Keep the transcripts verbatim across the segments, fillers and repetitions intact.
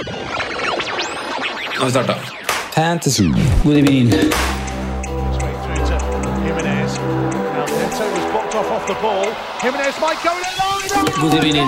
Nå vi starter. Fantasy. Good evening. Good evening.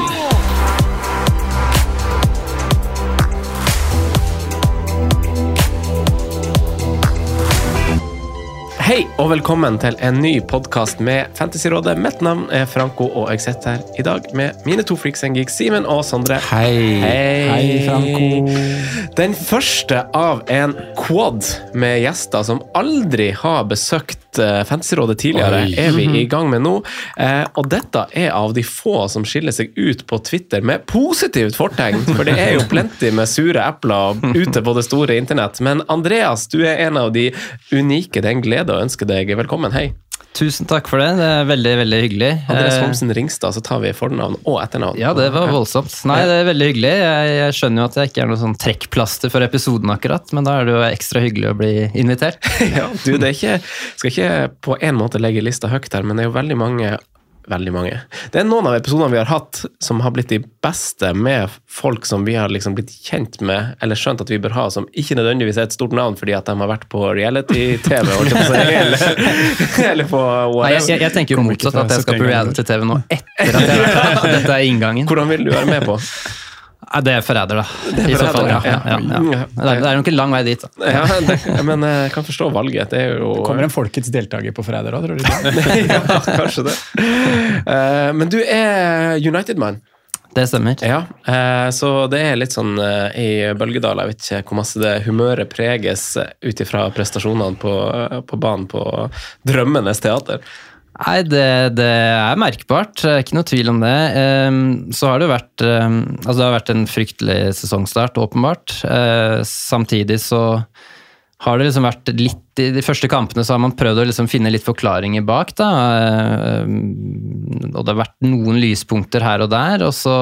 Hei og velkommen til en ny podcast med Fantasyrådet. Mitt navn er Franco, og jeg sitter her i dag med mine to freaks and geeks, Simen og Sondre. Hei. Hei. Hei, Franco. Den første av en quad med gjester som aldri har besøkt Fantasyrådet tidligere, Oi. Er vi i gang med nå. Eh, og dette er av de få som skiller seg ut på Twitter med positivt fortegn, for det er jo plenty med sure epler ute på det store internett. Men Andreas, du er en av de unike. Det er en glede å ønske deg velkommen. Hei. Tusen takk for det, det er veldig, veldig hyggelig. Andreas Holmsen Ringstad, så tar vi fornavn og etternavn. Ja, det var voldsomt. Nei, det er veldig hyggelig. Jeg, jeg skjønner jo at jeg ikke er noe sånn trekkplaster for episoden akkurat, men da er det jo ekstra hyggelig å bli invitert. Ja, du, det er ikke, skal ikke på en måte legge lista høyt her, men det er jo veldig mange Veldig mange. Det er noen av episodene vi har hatt som har blitt de beste med folk som vi har liksom blitt kjent med, eller skjønt at vi bør ha, som ikke nødvendigvis er et stort navn fordi at de har vært på reality-T V, eller, eller på whatever. Nei, jeg, jeg, jeg tenker jo motsatt at jeg skal på reality-T V nå etter at jeg har vært på dette er inngangen. Hvordan vil du være med på? Ja, det er forræder da, det er i så fall, ja. ja, ja, ja, ja. Det er, det er jo ikke en lang vei dit. Da. Ja, det, men jeg kan forstå valget. Det er jo... Kommer en folkets deltaker på forræder da, tror du ikke? Ja, kanskje det. Uh, men du er United-man. Det stemmer. Ja, uh, så det er litt sånn uh, i Bølgedal, jeg vet ikke hvor masse det humøret preges ut ifra prestasjonene på, uh, på banen på Drømmenes teater. Nei, det, det er merkbart, ikke noe tvil om det. Så har det jo vært, altså det har vært en fryktelig sesongstart, åpenbart. Samtidig så har det liksom vært litt, i de første kampene så har man prøvd å liksom finne litt forklaringer bak da. Og det har vært noen lyspunkter her og der, og så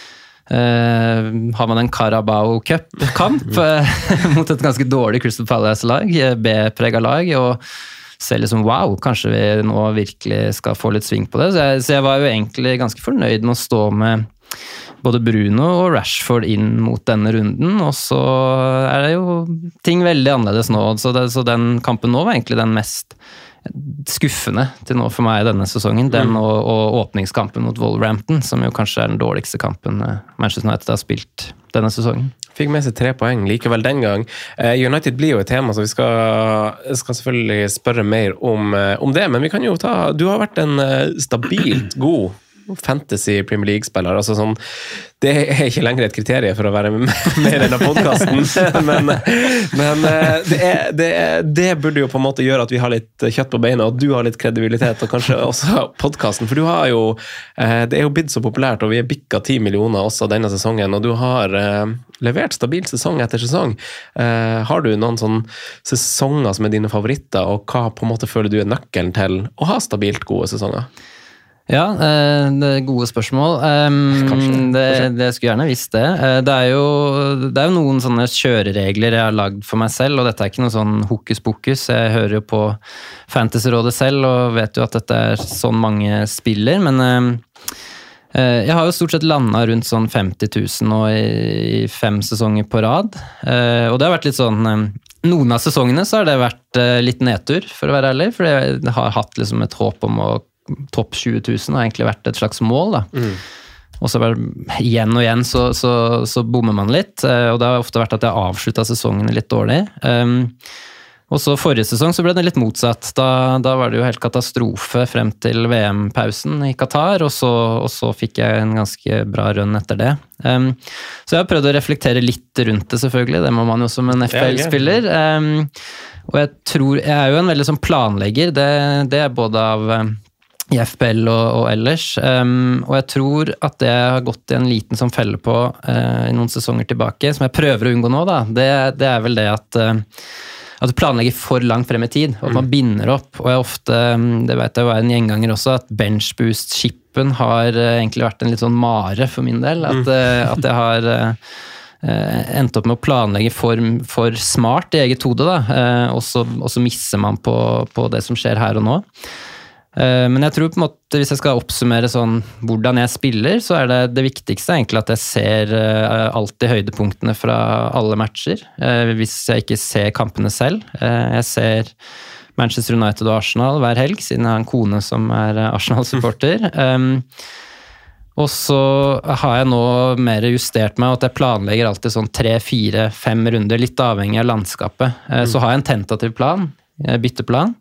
har man en Carabao Cup-kamp mot et ganske dårlig Crystal Palace-lag, B-preget lag, og ser liksom, wow, kanskje vi nå virkelig skal få litt sving på det. Så jeg, så jeg var jo egentlig ganske fornøyd med å stå med både Bruno og Rashford inn mot denne runden, og så er det jo ting veldig annerledes nå, så, det, så den kampen nå var egentlig den mest skuffende til nå for meg denne sesongen, den og, og åpningskampen mot Wolverhampton, som jo kanskje er den dårligste kampen Manchester United har spilt denne sesongen. Fikk med seg tre poeng likevel den gang. United blir jo et tema, så vi skal, skal selvfølgelig spørre mer om, om det, men vi kan jo ta, du har vært en stabilt god fantasy Premier League-spiller, altså sånn, det er ikke lenger et kriterie for å være med i denne podcasten, men, men det, er, det, er, det burde jo på en måte gjøre at vi har litt kjøtt på beina, og du har litt kredibilitet, og kanskje også podcasten, for du har jo, det er jo blitt så populært, og vi er bikket ti millioner også denne sesongen, og du har levert stabil sesong etter sesong. Har du noen sånne sesonger som er dine favoritter, og hva på en måte føler du er nøkkelen til å ha stabilt gode sesonger? Ja, det er gode spørsmål. Kanskje, det, det skulle gjerne visst det. Det er, jo, det er jo noen sånne kjøreregler jeg har lagd for meg selv, og dette er ikke noe sånn hokus pokus. Jeg hører jo på Fantasyrådet selv, og vet jo at dette er sånn mange spiller, men jeg har jo stort sett landet rundt sånn femti tusen nå i fem sesonger på rad, og det har vært litt sånn, noen av sesongene så har det vært litt nedtur, for å være ærlig, for jeg har hatt liksom et håp om å topp tjue tusen har egentlig vært et slags mål da. Mm. Og så igjen og igjen så, så, så bommer man litt, og det har ofte vært at jeg har avsluttet sesongen litt dårlig. Um, og så forrige sesong så ble det litt motsatt. Da, da var det jo helt katastrofe frem til V M-pausen i Qatar, og så, og så fikk jeg en ganske bra run etter det. Um, så jeg har prøvd å reflektere litt rundt det selvfølgelig, det må man jo som en F P L-spiller. Um, og jeg tror, jeg er jo en veldig sånn planlegger, det, det er både av i F P L og, og ellers, um, og jeg tror at det har gått i en liten som felle på uh, i noen sesonger tilbake, som jeg prøver å unngå nå da, det, det er vel det at, uh, at du planlegger for langt frem i tid, og at man binder opp, og jeg ofte, det vet jeg var en gjenganger også, at benchboost-chippen har uh, egentlig vært en litt sånn mare for min del, at, uh, at jeg har uh, endt opp med å planlegge for, for smart i eget hode da, uh, og, så, og så misser man på, på det som skjer her og nå. Men jeg tror på en måte, hvis jeg skal oppsummere sånn hvordan jeg spiller, så er det det viktigste egentlig at jeg ser alltid høydepunktene fra alle matcher, hvis jeg ikke ser kampene selv. Jeg ser Manchester United og Arsenal hver helg, siden jeg har en kone som er Arsenal-supporter. Og så har jeg nå mer justert meg, at jeg planlegger alltid sånn tre, fire, fem runder, litt avhengig av landskapet. Så har jeg en tentativ plan, bytteplan.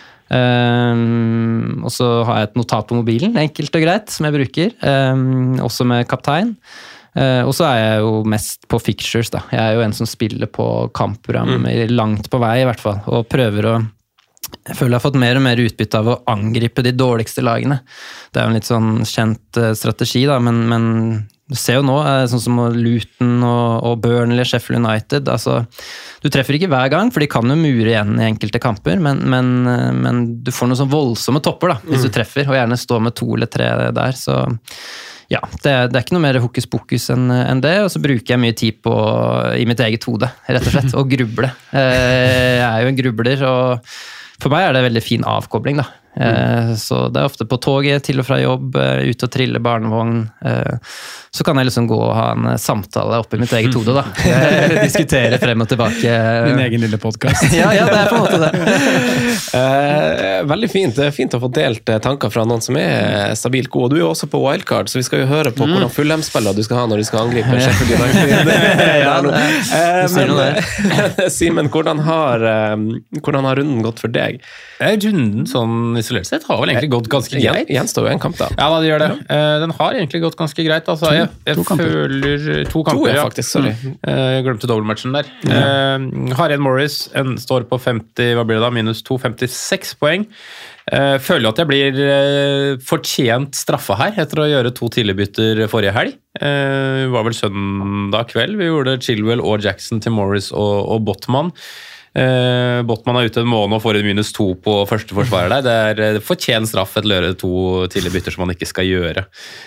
Um, og så har jeg et notat på mobilen, enkelt og greit, som jeg bruker, um, også med kaptein. Uh, og så er jeg jo mest på fixtures, da. Jeg er jo en som spiller på kampprogram mm. langt på vei, i hvert fall, og prøver å jeg føler jeg har fått mer og mer utbytte av å angripe de dårligste lagene. Det er jo en litt sånn kjent uh, strategi, da, men, men du ser jo nå, sånn som Luton og, og Burnley, Sheffield United, altså, du treffer ikke hver gang, for de kan jo mure igjen i enkelte kamper, men, men, men du får noen sånn voldsomme topper da, hvis du treffer, og gjerne stå med to eller tre der, så ja, det, det er ikke noe mer hokus pokus enn, enn det, og så bruker jeg mye tid på, i mitt eget hode, rett og slett, å gruble. Jeg er jo en grubler, og for meg er det veldig fin avkobling da. Mm. Så det er ofte på toget, til og fra jobb, ut og trille barnevogn. Så kan jeg liksom gå og ha en samtale oppe i mitt eget hode da. Diskutere frem og tilbake. Din egen lille podcast. ja, ja, det er på en måte det. eh, veldig fint. Det er fint å få delt tanker fra noen som er stabilt gode. Du er jo også på wildcard, så vi skal jo høre på mm. hvordan Fulham-spiller du skal ha når du skal angripe Sheffield United. ja, det, eh, men Simen, hvordan har, hvordan har runden gått for deg? Runden sånn isolert sett har vel egentlig gått ganske greit. Gjenstår jo en kamp da. Ja, da, det gjør det. Den har egentlig gått ganske greit. Altså, jeg, jeg to føler to kamper. To, ja, faktisk, sorry. Jeg glemte dobbeltmatchen der. Mm. Har en Morris, en står på femti, hva blir det da? Minus to, femtiseks poeng. Føler at jeg blir fortjent straffa her, etter å gjøre to tidligbytter forrige helg. Det var vel søndag kveld. Vi gjorde Chilwell og Jackson til Morris og, og Botman. Uh, Botman er ute en måned og får en minus to på første forsvarer der. Det er fortjent straff et løre to tidlige bytter som man ikke skal gjøre.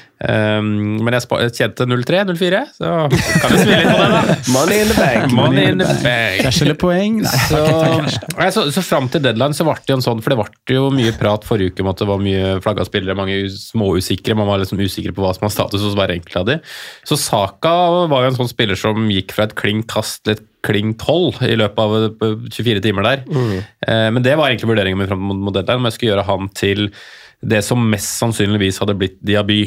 Um, men jeg, jeg tjente null tre, null fire, så kan jeg smile litt på det da. Money in the bag. Money in the bag. Cash eller poeng? Nei, så, okay, så, så frem til deadline så var det jo en sånn, for det var jo mye prat forrige uke om at det var mye flagga spillere, mange små usikre, man var liksom usikre på hva som var status hos hver enkelt av de. Så Saka var jo en sånn spiller som gikk fra et kling kast til et kling tolv i løpet av tjuefire timer der. Mm. Eh, men det var egentlig vurderingen min frem mot deadline, om jeg skulle gjøre han til det som mest sannsynligvis hadde blitt Diaby.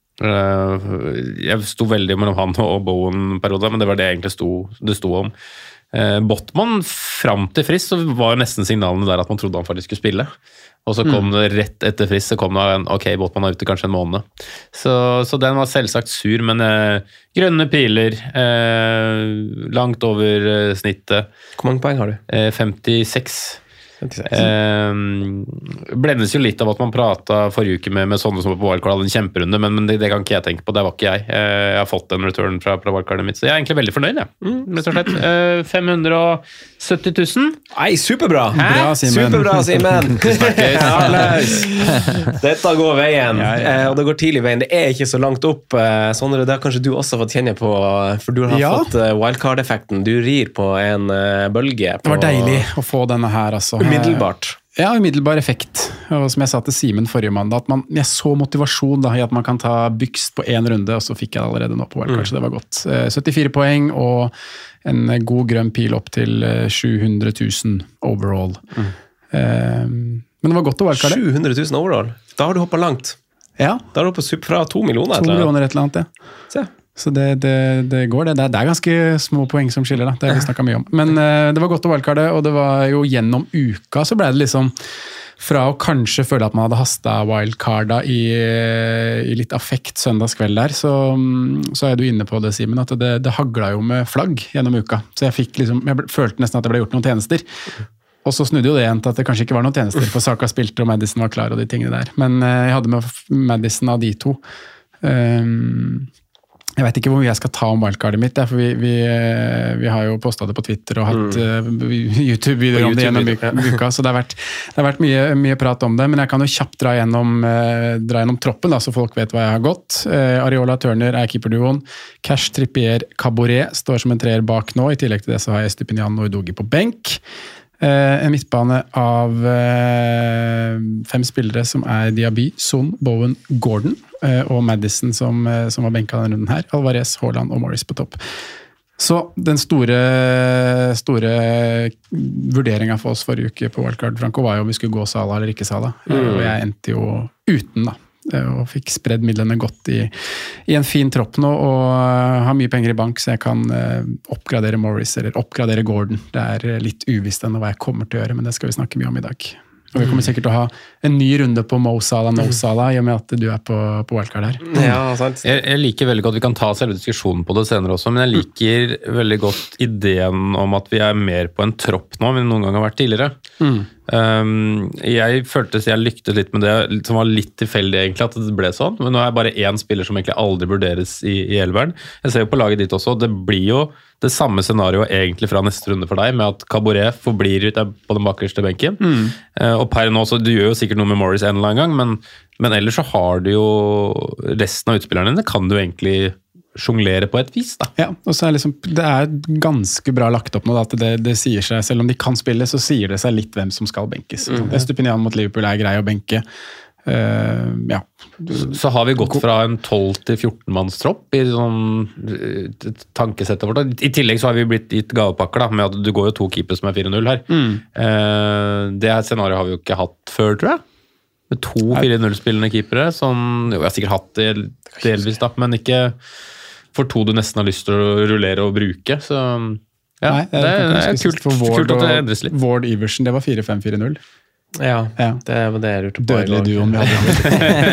Uh, jeg sto veldig mellom han og Bowen periode, men det var det egentlig sto, det sto om. Uh, Botman fram til frist så var jo nesten signalene der at man trodde han faktisk skulle spille, og så kom mm. det rett etter frist, så kom det en, ok, Botman er ute kanskje en måned, så, så den var selvsagt sur, men uh, grønne piler, uh, langt over uh, snittet. Hvor mange poeng har du? Uh, femtiseks. Eh, blendes jo litt av at man pratet forrige uke med, med sånne som var på wildcard, en kjemperunde, men, men det, det kan ikke jeg tenke på, det var ikke jeg. Eh, jeg har fått en return fra, fra wildcardet mitt, så jeg er egentlig veldig fornøyd, ja. mm, rett og slett. Eh, fem hundre og sytti tusen. Nei, superbra! Bra, Simen. Superbra, Simen! Dette går veien, ja, ja, ja. Eh, og det går tidlig veien. Det er ikke så langt opp, eh, sånn det har kanskje du også fått kjenne på, for du har ja. fått eh, wildcard-effekten. Du rir på en eh, bølge. På, det var deilig å få denne her, altså. Umiddelbart. Ja, umiddelbar effekt. Og som jeg sa til Simen forrige mandag, at man, jeg så motivasjon da, i at man kan ta bykst på en runde, og så fikk jeg det allerede nå på wildcard, mm. så det var godt. syttifire poeng og en god grønn pil opp til sju hundre tusen overall. Mm. Um, men det var godt å wildcard det. sju hundre tusen overall? Da har du hoppet langt. Ja. Da har du hoppet fra to millioner. To millioner et eller annet, ja. Se. Så det, det, det går det. det. Det er ganske små poeng som skiller da, det har vi snakket mye om. Men uh, det var godt å wildcarde, og det var jo gjennom uka så ble det liksom fra å kanskje føle at man hadde hastet wildcarda i, i litt affekt søndagskveld der, så, så er du inne på det, Simen, at det, det hagla jo med flagg gjennom uka. Så jeg, fikk liksom, jeg ble, følte nesten at det ble gjort noen tjenester. Og så snudde jo det igjen til at det kanskje ikke var noen tjenester, for Saka spilte og Madison var klar og de tingene der. Men uh, jeg hadde med Madison av de to. Um, Jeg vet ikke hvor mye jeg skal ta om wildcardet mitt, for vi, vi, vi har jo postet det på Twitter og hatt mm. uh, YouTube-videoer om det gjennom uka, så det har vært, det har vært mye, mye prat om det, men jeg kan jo kjapt dra gjennom, uh, dra gjennom troppen, da, så folk vet hva jeg har gått. Uh, Areola Turner er keeperduoen, Cash, Trippier, Caboret står som en treer bak nå, i tillegg til det så har jeg Stupinian og Udogi på benk. Eh, en midtbane av eh, fem spillere som er Diaby, Son, Bowen, Gordon eh, og Madison som, eh, som var benka denne runden her. Alvarez, Haaland og Morris på topp. Så den store, store vurderingen for oss forrige uke på Wildcard, Franco, var jo om vi skulle gå Salah eller ikke Salah. Mm. Og jeg endte jo uten da. Og fikk spredd midlene godt i, i en fin tropp nå, og har mye penger i bank, så jeg kan oppgradere Morris eller oppgradere Gordon. Det er litt uvisst ennå hva jeg kommer til å gjøre, men det skal vi snakke mye om i dag. Og vi kommer sikkert til å ha en ny runde på Mo Salah, No Salah, i og med at du er på, på wildcard her. Ja, sant. Jeg, jeg liker veldig godt, vi kan ta selve diskusjonen på det senere også, men jeg liker veldig godt ideen om at vi er mer på en tropp nå, enn vi noen gang har vært tidligere. Mm. Um, jeg følte jeg lyktes litt med det, som var litt tilfeldig egentlig at det ble sånn, men nå er jeg bare én spiller som egentlig aldri vurderes i, i elveren. Jeg ser jo på laget ditt også, det blir jo det samme scenarioet egentlig fra neste runde for deg, med at Caboret forblir ute på den bakerste benken. Mm. Uh, og per nå, så du gjør jo sikkert noe med Morris en eller annen gang, men, men ellers så har du jo resten av utspillerne dine, kan du egentlig jonglere på et vis, da. Ja, og så er liksom, det er ganske bra lagt opp nå, da, at det, det sier seg, selv om de kan spille, så sier det seg litt hvem som skal benkes. Mm. Estupinian mot Liverpool er grei å benke. Uh, ja. Så, så har vi gått fra en tolv til fjorten mannstropp i sånn uh, tankesettet vårt. I tillegg så har vi blitt gitt gavepakker da, med at du går jo to keepere som er fire null her. Mm. Uh, det her scenariet har vi jo ikke hatt før, tror jeg. Med to fire null-spillende keepere, som jo, jeg har sikkert hatt det delvis da, men ikke for to du nesten har lyst til å rullere og bruke, så ja, Nei, det, det, det er kult, kult at det endres litt. Ward Iversen, det var fire fem fire null. Ja, ja, det var det jeg lurte på. Dødelig duoen vi hadde.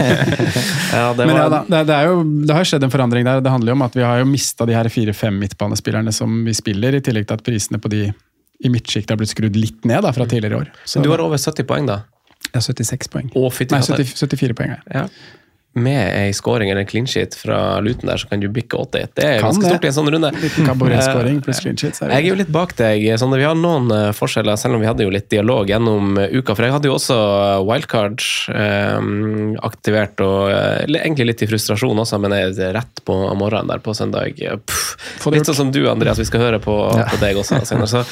ja, det, var... Men ja, da, det, det, er jo, det har skjedd en forandring der. Det handler jo om at vi har jo mistet de her fire fem midtbanespillerne som vi spiller, i tillegg til at prisene på de i midtskikt har blitt skrudd litt ned da, fra tidligere år. Så du har over sytti poeng da? Ja, syttiseks poeng. Å, Nei, sytti, syttifire poeng. Ja. Med en scoring eller en clean sheet fra luten der, så kan du bikke åtti. Det er ganske stort i en sånn runde. Liten Caboret-scoring pluss clean sheet. Jeg er jo litt bak deg, sånn at vi har noen forskjeller, selv om vi hadde jo litt dialog gjennom uka, for jeg hadde jo også wildcard eh, aktivert, og eh, egentlig litt i frustrasjon også, men jeg er rett på morgenen der på søndag. Puh, litt sånn som du, Andreas, vi skal høre på, ja. på deg også senere, så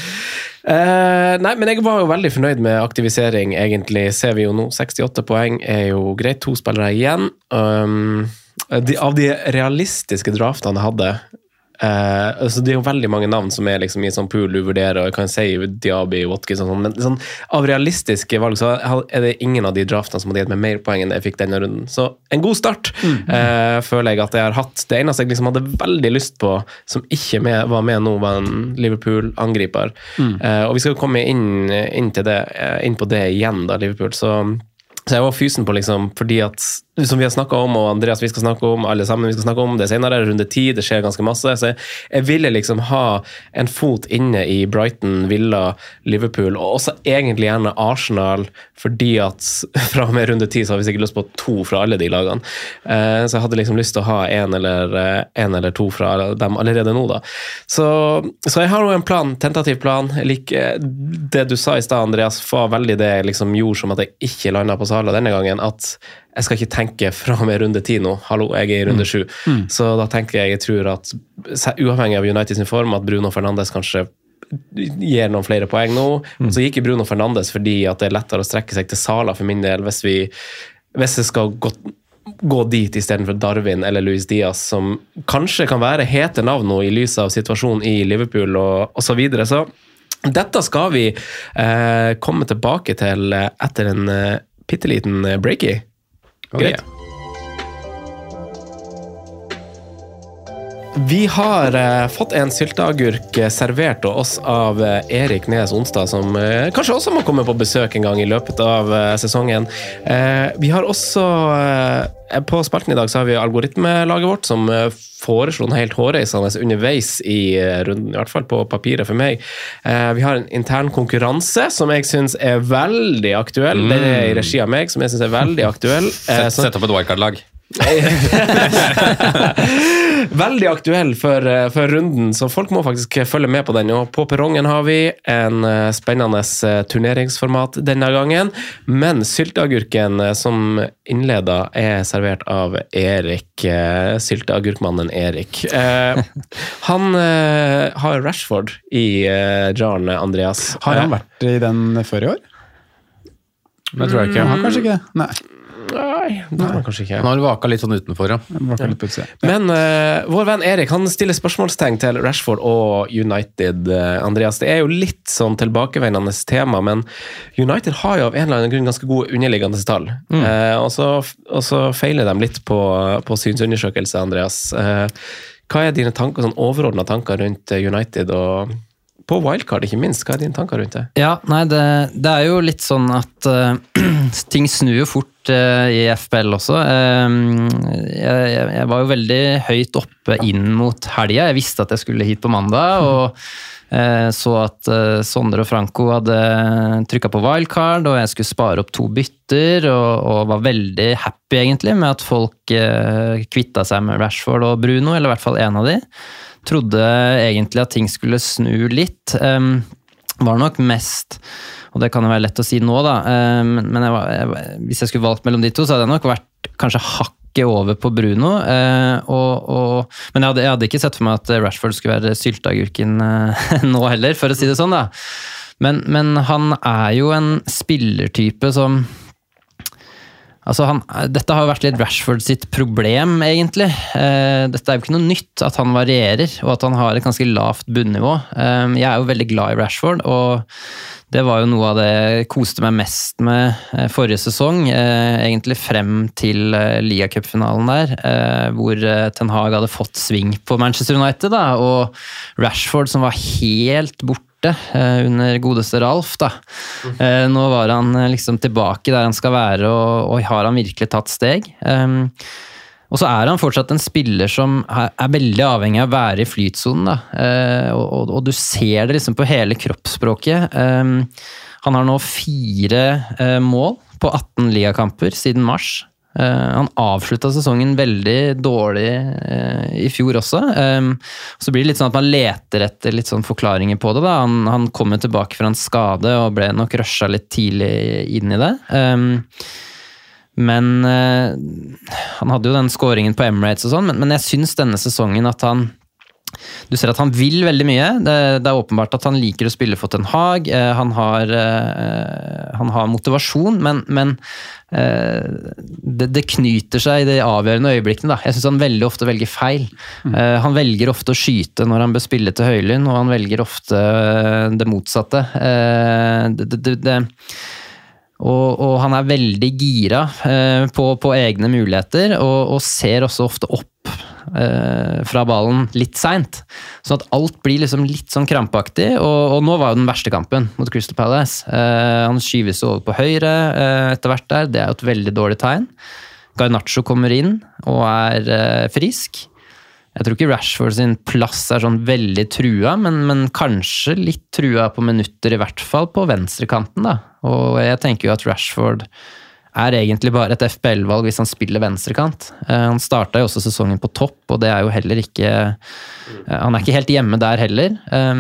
Uh, nei, men jeg var jo veldig fornøyd med aktivisering, egentlig. Ser vi jo nå, sekstiåtte poeng er jo greit, to spillere igjen. Um, de, av de realistiske draftene jeg hadde, uh, altså det er jo veldig mange navn som er liksom i sånn pool du vurderer, og jeg kan si Diaby, Watkins og sånn, men sånn, av realistiske valg så er det ingen av de draftene som hadde gitt meg mer poeng enn jeg fikk denne runden. Så en god start, mm. uh, føler jeg at jeg har hatt. Det eneste jeg liksom hadde veldig lyst på, som ikke med, var med nå, var en Liverpool-angriper. Mm. Uh, og vi skal jo komme inn, inn, til det, uh, inn på det igjen da, Liverpool, så, så jeg var fysen på liksom, fordi at som vi har snakket om, og Andreas vi skal snakke om, alle sammen vi skal snakke om, det senere er runde ti, det skjer ganske masse, så jeg, jeg ville liksom ha en fot inne i Brighton, Villa, Liverpool, og også egentlig gjerne Arsenal, fordi at fra og med runde ti så har vi sikkert lyst på to fra alle de lagene, uh, så jeg hadde liksom lyst til å ha en eller, en eller to fra dem allerede nå da. Så, så jeg har jo en plan, tentativ plan, jeg liker det du sa i sted, Andreas, var veldig det jeg liksom gjorde som at jeg ikke landet på Salah denne gangen, at jeg skal ikke tenke fra og med runde ti nå, hallo, jeg er i runde sju, mm. mm. så da tenker jeg, jeg tror at uavhengig av Uniteds form, at Bruno Fernandes kanskje gir noen flere poeng nå, mm. så gikk Bruno Fernandes fordi at det er lettere å strekke seg til Salah for min del, hvis vi hvis jeg skal gå, gå dit i stedet for Darwin eller Luis Diaz, som kanskje kan være hete navn nå i lys av situasjonen i Liverpool og, og så videre, så dette skal vi eh, komme tilbake til etter en eh, pitteliten breakie. Greit. Vi har uh, fått en sylteagurk servert av oss av uh, Erik Nes Onsdag, som uh, kanskje også må komme på besøk en gang i løpet av uh, sesongen. Uh, vi har også uh, på spalten i dag så har vi algoritmelaget vårt, som uh, foreslo noe helt hårreisende underveis i uh, runden, i hvert fall på papiret for meg. Uh, vi har en intern konkurranse som jeg synes er veldig aktuell. Mm. Den er i regi av meg, som jeg synes er veldig aktuell. Uh, Sett, sett opp et wildcard-lag. Veldig aktuell for, for runden, så folk må faktisk følge med på den. Og på perrongen har vi en spennende turneringsformat denne gangen, men sylteagurken som innleder er servert av Erik, sylteagurkmannen Erik. Han har Rashford i jaren, Andreas. Har han vært i den før i år? Det tror jeg ikke. Han har kanskje ikke det? Nei. Nei, det var kanskje ikke. Han har vaka litt sånn utenfor, ja. Vaka litt på utsida. Men uh, vår venn Erik, han stiller spørsmålstegn til Rashford og United, uh, Andreas. Det er jo litt sånn tilbakevendende tema, men United har jo av en eller annen grunn ganske gode underliggende tall. Mm. Uh, og, så, og så feiler de litt på, på synsundersøkelse, Andreas. Uh, hva er dine tanker, sånn overordnede tanker rundt United og på wildcard, ikke minst? Hva er dine tanker rundt det? Ja, nei, det, det er jo litt sånn at uh, ting snur jo fort uh, i F P L også. Uh, jeg, jeg var jo veldig høyt oppe inn mot helga. Jeg visste at jeg skulle hit på mandag, og uh, så at uh, Sondre og Franco hadde trykket på wildcard, og jeg skulle spare opp to bytter, og, og var veldig happy egentlig med at folk uh, kvittet seg med Rashford og Bruno, eller i hvert fall en av de. Trodde egentlig at ting skulle snu litt. Um, var nok mest, og det kan jo være lett å si nå da, um, men jeg var, jeg, hvis jeg skulle valgt mellom de to, så hadde jeg nok vært kanskje hakket over på Bruno. Uh, og, og, men jeg hadde, jeg hadde ikke sett for meg at Rashford skulle være sylteagurken uh, nå heller, for å si det sånn da. Men, men han er jo en spillertype som Altså han, dette har jo vært litt Rashford sitt problem, egentlig. Eh, dette er jo ikke noe nytt at han varierer, og at han har et ganske lavt bunnivå. Eh, jeg er jo veldig glad i Rashford, og det var jo noe av det jeg koste meg mest med eh, forrige sesong, eh, egentlig frem til eh, Liga-cupfinalen der, eh, hvor eh, Ten Hag hadde fått sving på Manchester United, da, og Rashford som var helt borte under godeste Ralf da. Nå var han liksom tilbake der han skal være, og, og har han virkelig tatt steg. Um, og så er han fortsatt en spiller som er, er veldig avhengig av å være i flytsonen da. Uh, og, og du ser det liksom på hele kroppsspråket. Um, han har nå fire uh, mål på atten ligakamper siden mars. Uh, han avsluttet sesongen veldig dårlig uh, i fjor også. Um, så blir det litt sånn at man leter etter litt sånn forklaringer på det. Da. Han, han kom tilbake fra en skade og ble nok rushet litt tidlig inn i det. Um, men uh, han hadde jo den scoringen på Emirates og sånn, men, men jeg synes denne sesongen at han Du ser at han vil veldig mye. Det, det er åpenbart at han liker å spille for Ten Hag. Eh, han, har, eh, han har motivasjon, men, men eh, det, det knyter seg i de avgjørende øyeblikkene. Da. Jeg synes han veldig ofte velger feil. Mm. Eh, han velger ofte å skyte når han bør spille til Høylund, og han velger ofte det motsatte. Eh, det, det, det Og, og han er veldig gira eh, på, på egne muligheter, og, og ser også ofte opp eh, fra ballen litt sent. Sånn at alt blir liksom litt sånn krampaktig, og, og nå var jo den verste kampen mot Crystal Palace. Eh, han skyves over på høyre eh, etter hvert der, det er jo et veldig dårlig tegn. Garnacho kommer inn og er eh, frisk. Jeg tror ikke Rashford sin plass er sånn veldig trua, men, men kanskje litt trua på minutter, i hvert fall på venstrekanten da. Og jeg tenker jo at Rashford er egentlig bare et F P L-valg hvis han spiller venstrekant. Han startet jo også sesongen på topp, og det er jo heller ikke... Han er ikke helt hjemme der heller.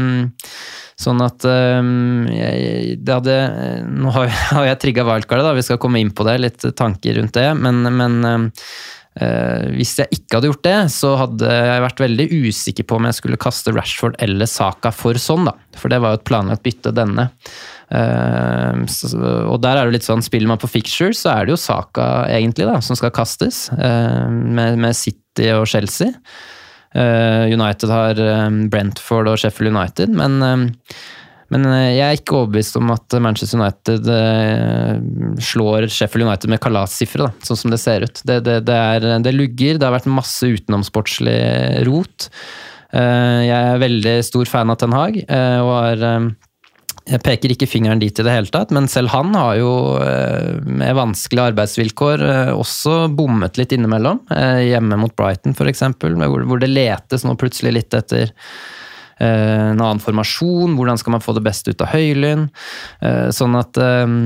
Sånn at jeg, det hadde... Nå har jeg, har jeg trigget wildcardet da, vi skal komme inn på det, litt tanker rundt det, men... men Uh, hvis jeg ikke hadde gjort det, så hadde jeg vært veldig usikker på om jeg skulle kaste Rashford eller Saka for sånn da, for det var jo et planlagt bytte denne. Uh, så, og der er det litt sånn, spiller man på fixture, så er det jo Saka egentlig da, som skal kastes, uh, med, med City og Chelsea. Uh, United har um, Brentford og Sheffield United, men um, Men jeg er ikke overbevist om at Manchester United eh, slår Sheffield United med kalassifre, da, sånn som det ser ut. Det, det, det, er, det lugger, det har vært masse utenomsportslig rot. Eh, jeg er veldig stor fan av Ten Hag, eh, og er, eh, jeg peker ikke fingeren dit i det hele tatt, men selv han har jo eh, med vanskelige arbeidsvilkår eh, også bommet litt innimellom. Eh, hjemme mot Brighton for eksempel, hvor, hvor det letes nå plutselig litt etter en annen formasjon, hvordan skal man få det beste ut av Høylund, sånn at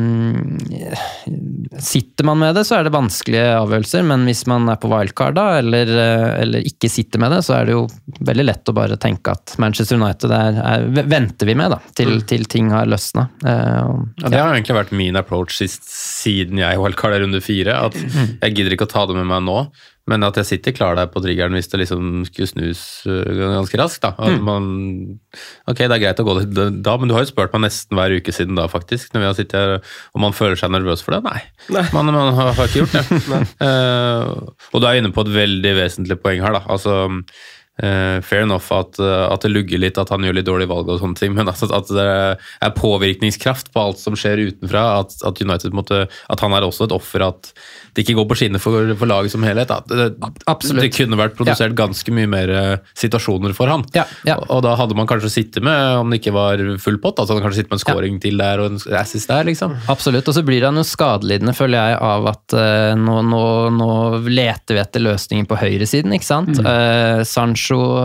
sitter man med det så er det vanskelige avgjørelser, men hvis man er på wildcard da, eller, eller ikke sitter med det, så er det jo veldig lett å bare tenke at Manchester United er, er, venter vi med da, til, mm. til ting har løsnet. Uh, ja, det har egentlig vært min approach sist, siden jeg wildcard er runde fire, at jeg gidder ikke å ta det med meg nå, men at jeg sitter klar der på triggeren hvis det liksom skulle snus ganske raskt da. At man, ok, det er greit å gå det da, men du har jo spurt meg nesten hver uke siden da faktisk, når vi har sittet her, og man føler seg nervøs for det. Nei, Nei. Man, man har, har ikke gjort det. uh, og du er inne på et veldig vesentlig poeng her da, altså Uh, fair enough at, uh, at det lugger litt, at han gjør litt dårlig valg og sånne ting, men at, at det er påvirkningskraft på alt som skjer utenfra, at, at United måtte, at han er også et offer, at det ikke går på skinner for, for laget som helhet. At det, Absolutt. Det kunne vært produsert ja. ganske mye mer situasjoner for han, ja, ja. Og, og da hadde man kanskje sittet med, om det ikke var full pott, altså han kanskje sittet med en scoring ja. til der og en assist der, liksom. Absolutt, og så blir han jo skadelidende, føler jeg, av at uh, nå, nå, nå leter vi etter løsningen på høyresiden, ikke sant? Mm. Uh, Sancho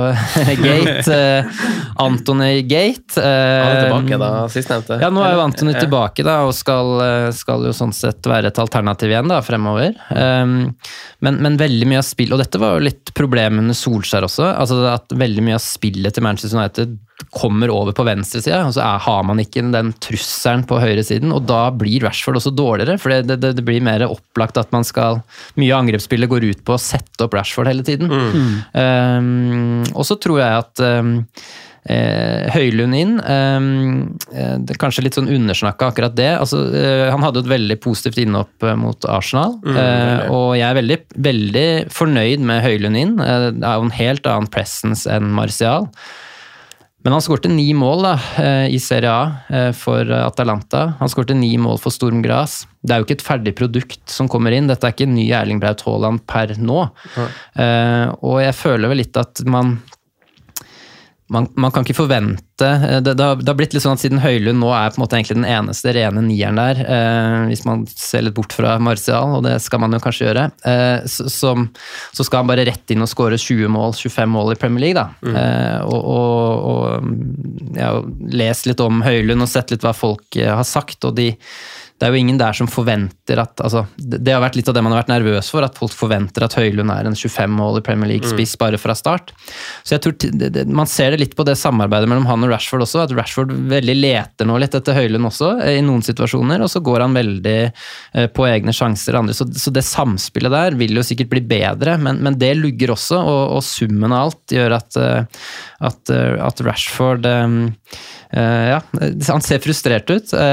Gate, uh, Antony Gate. Uh, han er tilbake da, sistnevnte. Ja, nå er jo Antony ja. tilbake da, og skal, skal jo sånn sett være et alternativ igjen da, fremover. Um, men, men veldig mye av spill, og dette var jo litt problemet med Solskjær også, altså at veldig mye av spillet til Manchester United kommer over på venstre side, og så er, har man ikke den trusselen på høyre siden, og da blir Rashford også dårligere, for det, det, det blir mer opplagt at man skal, mye angrepsspillet går ut på å sette opp Rashford hele tiden. Mm. Um, og så tror jeg at um, Eh, Høylund inn, eh, det er kanskje litt sånn undersnakket akkurat det, altså, eh, han hadde et veldig positivt innhopp mot Arsenal, mm, eh, og jeg er veldig, veldig fornøyd med Høylund inn, eh, det er jo en helt annen presence enn Martial, men han skårte ni mål da, eh, i Serie A eh, for Atalanta, han skårte ni mål for Sturm Graz, det er jo ikke et ferdig produkt som kommer inn, dette er ikke en ny Erling Braut Haaland per nå, mm. eh, og jeg føler vel litt at man Man, man kan ikke forvente, det, det, har, det har blitt litt sånn at siden Høylund nå er på en måte egentlig den eneste rene nieren der, eh, hvis man ser litt bort fra Martial, og det skal man jo kanskje gjøre, eh, så, så, så skal han bare rett inn og skåre tjue mål, tjuefem mål i Premier League da. Mm. Eh, og, og, og ja, lest litt om Høylund og sett litt hva folk har sagt, og de det er jo ingen der som forventer at, altså, det har vært litt av det man har vært nervøs for, at folk forventer at Høylund er en tjuefem mål i Premier League-spiss mm. bare fra start. Så jeg tror, det, det, man ser det litt på det samarbeidet mellom han og Rashford også, at Rashford veldig leter nå litt etter Høylund også, i noen situasjoner, og så går han veldig eh, på egne sjanser andre, så, så det samspillet der vil jo sikkert bli bedre, men, men det lugger også, og, og summen av alt gjør at, at, at Rashford eh, Uh, ja, han ser frustrert ut. Uh,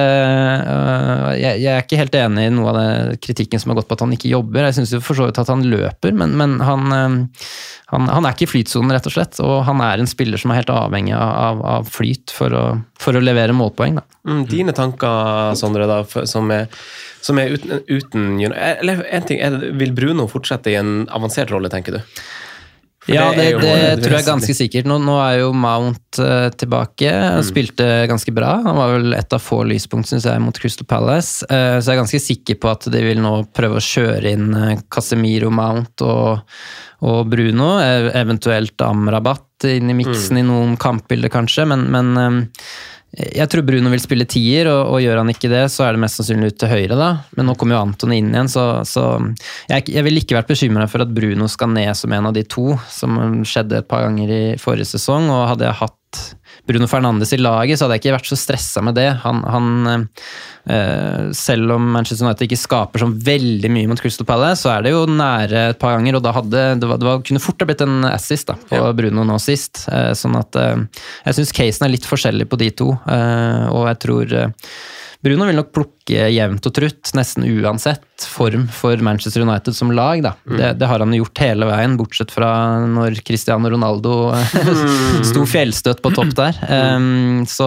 uh, jeg, jeg er ikke helt enig i noe av det kritikken som har gått på at han ikke jobber. Jeg synes jo for så vidt at han løper, men, men han, uh, han, han er ikke i flytsonen rett og slett, og han er en spiller som er helt avhengig av, av flyt for å, for å levere målpoeng. Da. Mm, dine tanker, Sondre, da, som er, som er uten, uten eller en ting, er, vil Bruno fortsette i en avansert rolle, tenker du? For ja, det, det, det tror jeg er ganske sikkert. Nå, nå er jo Mount uh, tilbake, mm. spilte ganske bra. Han var vel et av få lyspunkt, synes jeg, mot Crystal Palace. Uh, så jeg er ganske sikker på at de vil nå prøve å kjøre inn uh, Casemiro, Mount og, og Bruno, eventuelt Amrabat inn i miksen mm. i noen kampbilder kanskje, men, men um, jeg tror Bruno vil spille tier, og, og gjør han ikke det, så er det mest sannsynlig ut til høyre da. Men nå kommer jo Anton inn igjen, så, så jeg, jeg vil ikke vært bekymret for at Bruno skal ned som en av de to, som skjedde et par ganger i forrige sesong, og hadde jeg hatt Bruno Fernandes i laget, så hadde jeg ikke vært så stresset med det. Han, han eh, selv om Manchester United ikke skaper sånn veldig mye mot Crystal Palace, så er det jo nære et par ganger, og da hadde, det, var, det var, kunne fort ha blitt en assist da, på ja. Bruno nå sist. Eh, sånn at eh, jeg synes casen er litt forskjellig på de to, eh, og jeg tror eh, Bruno vil nok plukke jevnt og trutt, nesten uansett form for Manchester United som lag. Da. Mm. Det, det har han gjort hele veien, bortsett fra når Cristiano Ronaldo sto fjellstøtt på topp der. Um, så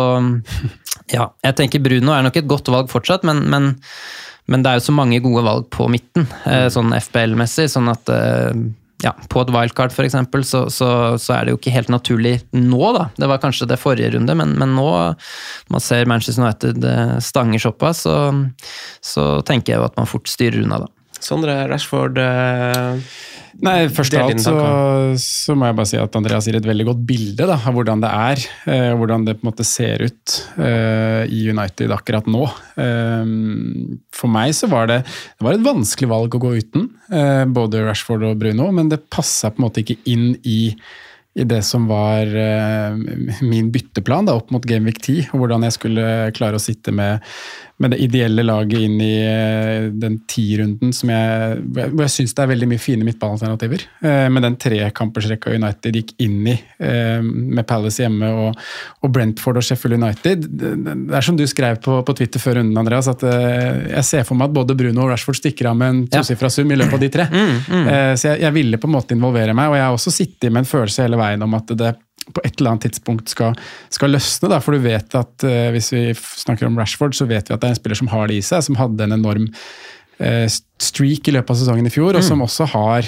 ja, jeg tenker Bruno er nok et godt valg fortsatt, men, men, men det er jo så mange gode valg på midten, uh, sånn F P L-messig, sånn at uh, ja, på et wildcard for eksempel, så, så, så er det jo ikke helt naturlig nå da. Det var kanskje det forrige runde, men, men nå, når man ser Manchester United stanger såpass, så, så tenker jeg jo at man fort styrer unna da. Sondre, Rashford... Uh... Nei, først del av dine alt så, tanker. så må jeg bare si at Andreas gir et veldig godt bilde da, av hvordan det er, eh, hvordan det på en måte ser ut eh, i United akkurat nå. Eh, for meg så var det, det var et vanskelig valg å gå uten, eh, både Rashford og Bruno, men det passet på en måte ikke inn i i det som var uh, min bytteplan da, opp mot Game Week ti, og hvordan jeg skulle klare å sitte med, med det ideelle laget inn i uh, den ti-runden, som jeg, hvor jeg synes det er veldig mye fine midtbanealternativer. Uh, med den trekampersrekka United gikk inn i, uh, med Palace hjemme og, og Brentford og Sheffield United. Det, det er som du skrev på, på Twitter før runden, Andreas, at uh, jeg ser for meg at både Bruno og Rashford stikker av med en tosifra sum i løpet av de tre. Mm, mm. Uh, så jeg, jeg ville på en måte involvere meg, og jeg har også sittet med en følelse hele veien om at det på et eller annet tidspunkt skal, skal løsne, da, for du vet at uh, hvis vi snakker om Rashford, så vet vi at det er en spiller som har det i seg, som hadde en enorm uh, streak i løpet av sesongen i fjor, mm. og som også har